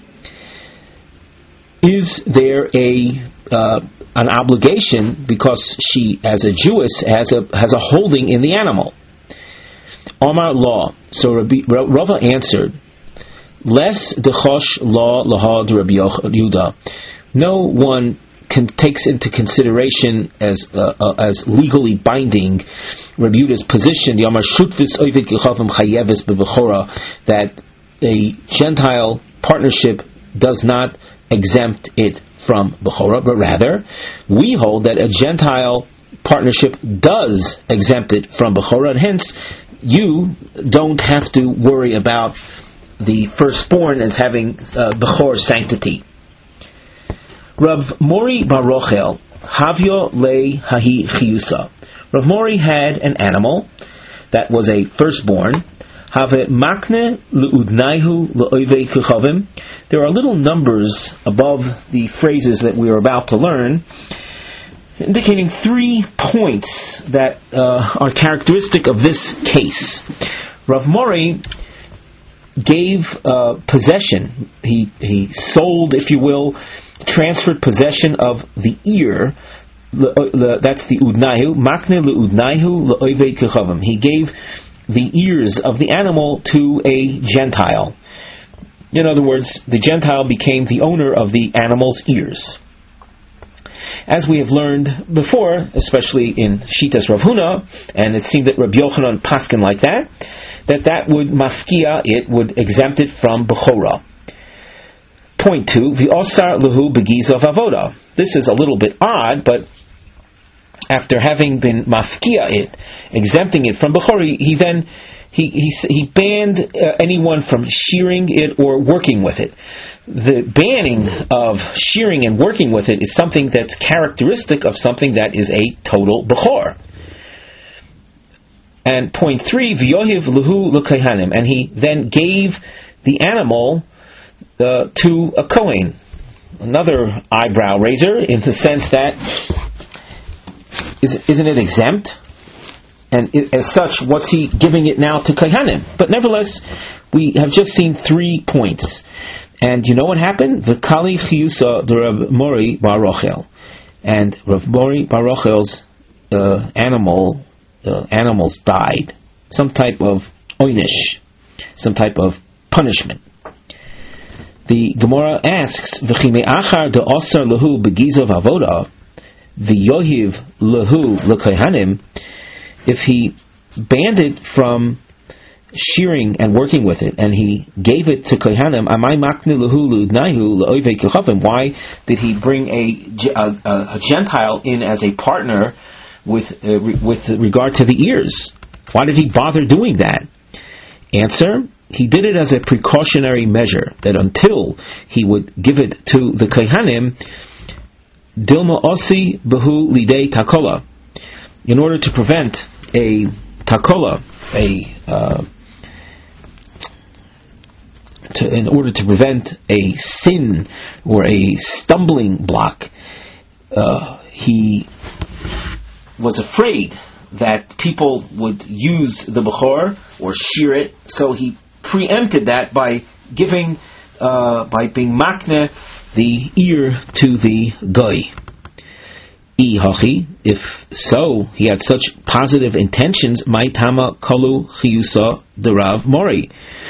Is there a uh, an obligation because she, as a Jewess, has a has a holding in the animal? Omar law. So Rabbi, Rava answered, "Less dechosh law lahad Rabbi Yehuda." No one can, takes into consideration as uh, uh, as legally binding Rabbi Yehuda's position. Yamar shutvis oivik yichavim chayeves bevechora, that a Gentile partnership does not exempt it from bechora, but rather we hold that a Gentile partnership does exempt it from bechora, and hence you don't have to worry about the firstborn as having uh, bechor sanctity. Rav Mori bar Rochel, Havyo le hahi chiyusa. Rav Mori had an animal that was a firstborn. Have makne leudnaihu leoivei kechavim. There are little numbers above the phrases that we are about to learn, indicating three points that uh, are characteristic of this case. Rav Mori gave uh, possession. He he sold, if you will, transferred possession of the ear. Le, le, that's the udnaihu. Makne leudnaihu leoivei kechavim. He gave the ears of the animal to a Gentile. In other words, the Gentile became the owner of the animal's ears. As we have learned before, especially in Shitas Rav Huna, and it seemed that Rabbi Yochanan paskin like that, that that would mafkia it, would exempt it from Bechora. Point two, v'osar lehu begizav avoda. This is a little bit odd, but after having been mafkia it, exempting it from Bechora, he then he he, he banned uh, anyone from shearing it or working with it. The banning of shearing and working with it is something that's characteristic of something that is a total Bechor. And point three, v'yohiv lehu l'kohanim, and he then gave the animal uh, to a Kohen. Another eyebrow raiser, in the sense that is, isn't it exempt? And it, as such, what's he giving it now to Kohanim? But nevertheless, we have just seen three points. And you know what happened? The Kali Chiyusa the Rav Mori Bar Rochel, and Rav Mori Bar Rochel's uh, animal uh, animals died. Some type of oinish, some type of punishment. The Gemara asks, "V'chimei achar de osar lehu begizav avoda, v'yohiv lehu lekohanim." If he banned it from shearing and working with it, and he gave it to Kohanim, amai makne lehu leudnaihu leoivei kechavim. Why did he bring a, a, a Gentile in as a partner with uh, re, with regard to the ears? Why did he bother doing that? Answer: he did it as a precautionary measure, that until he would give it to the Kohanim, dilma osi behu lidei takola, in order to prevent a takola, a uh, To, in order to prevent a sin or a stumbling block. Uh, he was afraid that people would use the Bechor or shear it, so he preempted that by giving, uh, by being makne the ear to the goy. I hachi, if so, he had such positive intentions, maitama kalu chiyusa de Rav Mori.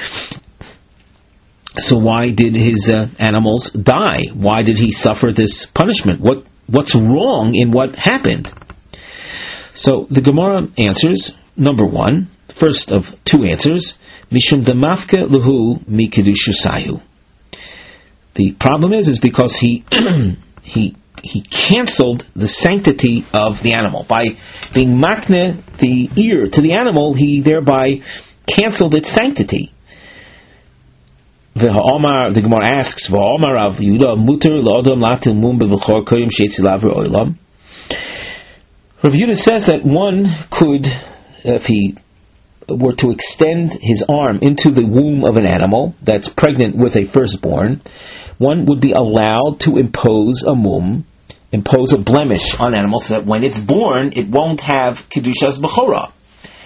So why did his uh, animals die? Why did he suffer this punishment? What what's wrong in what happened? So the Gemara answers, number one, first of two answers, mishum demafke lehu mikidushusayu. The problem is, is because he he he canceled the sanctity of the animal by being makne the ear to the animal. He thereby canceled its sanctity. The Gemara asks, "V'Omar Rav Yehuda muter la'odam latil mum bevechor koyim sheitzilav re'olam." Rav Yehuda says that one could, if he were to extend his arm into the womb of an animal that's pregnant with a firstborn, one would be allowed to impose a mum, impose a blemish on animals, so that when it's born, it won't have kedushas bechora.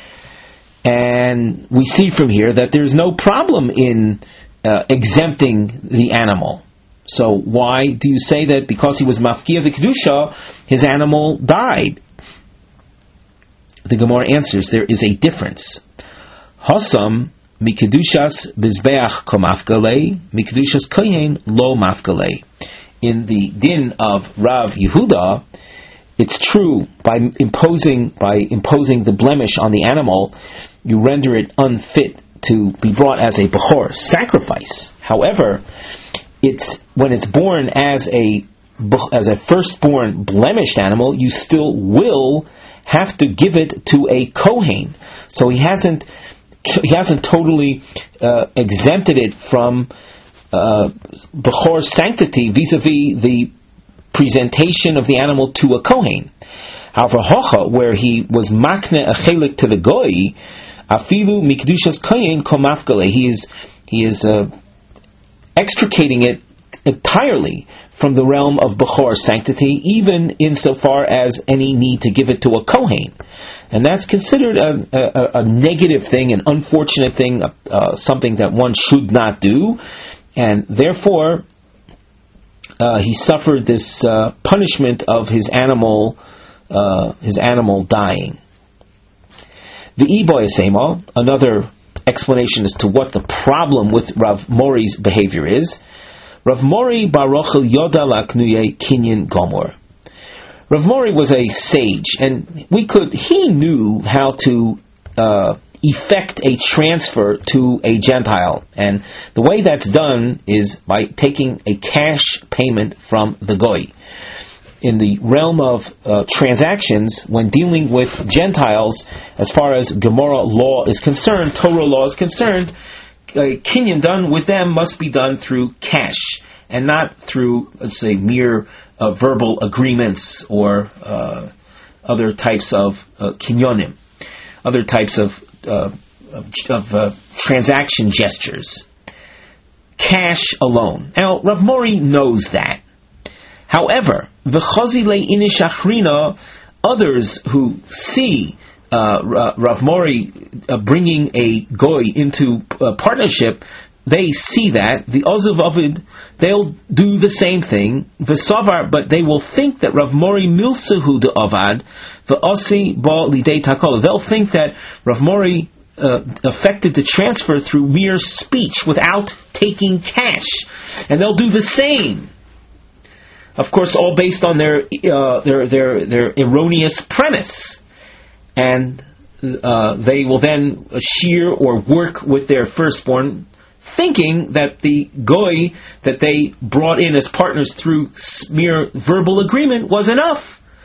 And we see from here that there's no problem in Uh, exempting the animal. So why do you say that because he was mafkia the kedusha, his animal died? The Gemara answers, there is a difference. Hasam mikedushas bizbeach komafgale, mikedushas kohen lo mafgale. In the din of Rav Yehuda, it's true by imposing by imposing the blemish on the animal, you render it unfit to be brought as a bechor sacrifice. However, it's when it's born as a as a firstborn blemished animal, you still will have to give it to a kohen. So he hasn't he hasn't totally uh, exempted it from uh, bechor sanctity vis-a-vis the presentation of the animal to a kohen. However, hocha, where he was makne a chelik to the goy, Afilu mikdushas kohen komafgale. He is he is uh, extricating it entirely from the realm of Bechor sanctity, even insofar as any need to give it to a Kohen. And that's considered a, a, a negative thing, an unfortunate thing, uh, something that one should not do. And therefore, uh, he suffered this uh, punishment of his animal, uh, his animal dying. The Iboyasema, another explanation as to what the problem with Rav Mori's behavior is. Rav Mori Barochel Yoda Laknuye Kinyan Gomor. Rav Mori was a sage, and we could he knew how to uh, effect a transfer to a Gentile, and the way that's done is by taking a cash payment from the goy. In the realm of uh, transactions, when dealing with Gentiles, as far as Gemara law is concerned, Torah law is concerned, Uh, kinyan done with them must be done through cash and not through, let's say, mere uh, verbal agreements or uh, other types of uh, kinyonim, other types of uh, of, of uh, transaction gestures. Cash alone. Now, Rav Mori knows that. However, the chazile inishachrina, others who see Uh, Rav Mori uh, bringing a goy into uh, partnership, they see that the Ozav Avid, they'll do the same thing, the Savar, but they will think that Rav Mori milsahu de Avad, the Osi ba lidei takol. They'll think that Rav Mori uh, affected the transfer through mere speech without taking cash, and they'll do the same. Of course, all based on their uh, their their their erroneous premise. And uh, they will then shear or work with their firstborn, thinking that the goy that they brought in as partners through mere verbal agreement was enough.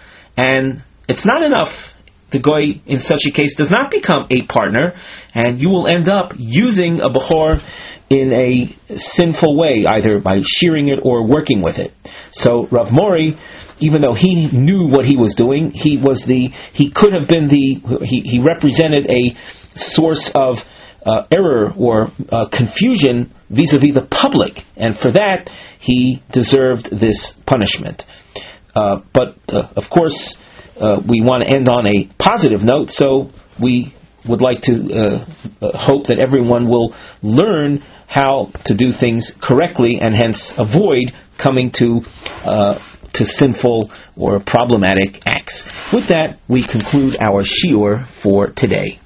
And it's not enough. The goy, in such a case, does not become a partner, and you will end up using a Bechor in a sinful way, either by shearing it or working with it. So Rav Mori, even though he knew what he was doing, he was the he could have been the he, he represented a source of uh, error or uh, confusion vis-a-vis the public, and for that he deserved this punishment. Uh, but uh, of course, uh, we want to end on a positive note, so we would like to uh, uh, hope that everyone will learn how to do things correctly and hence avoid coming to uh, to sinful or problematic acts. With that, we conclude our shiur for today.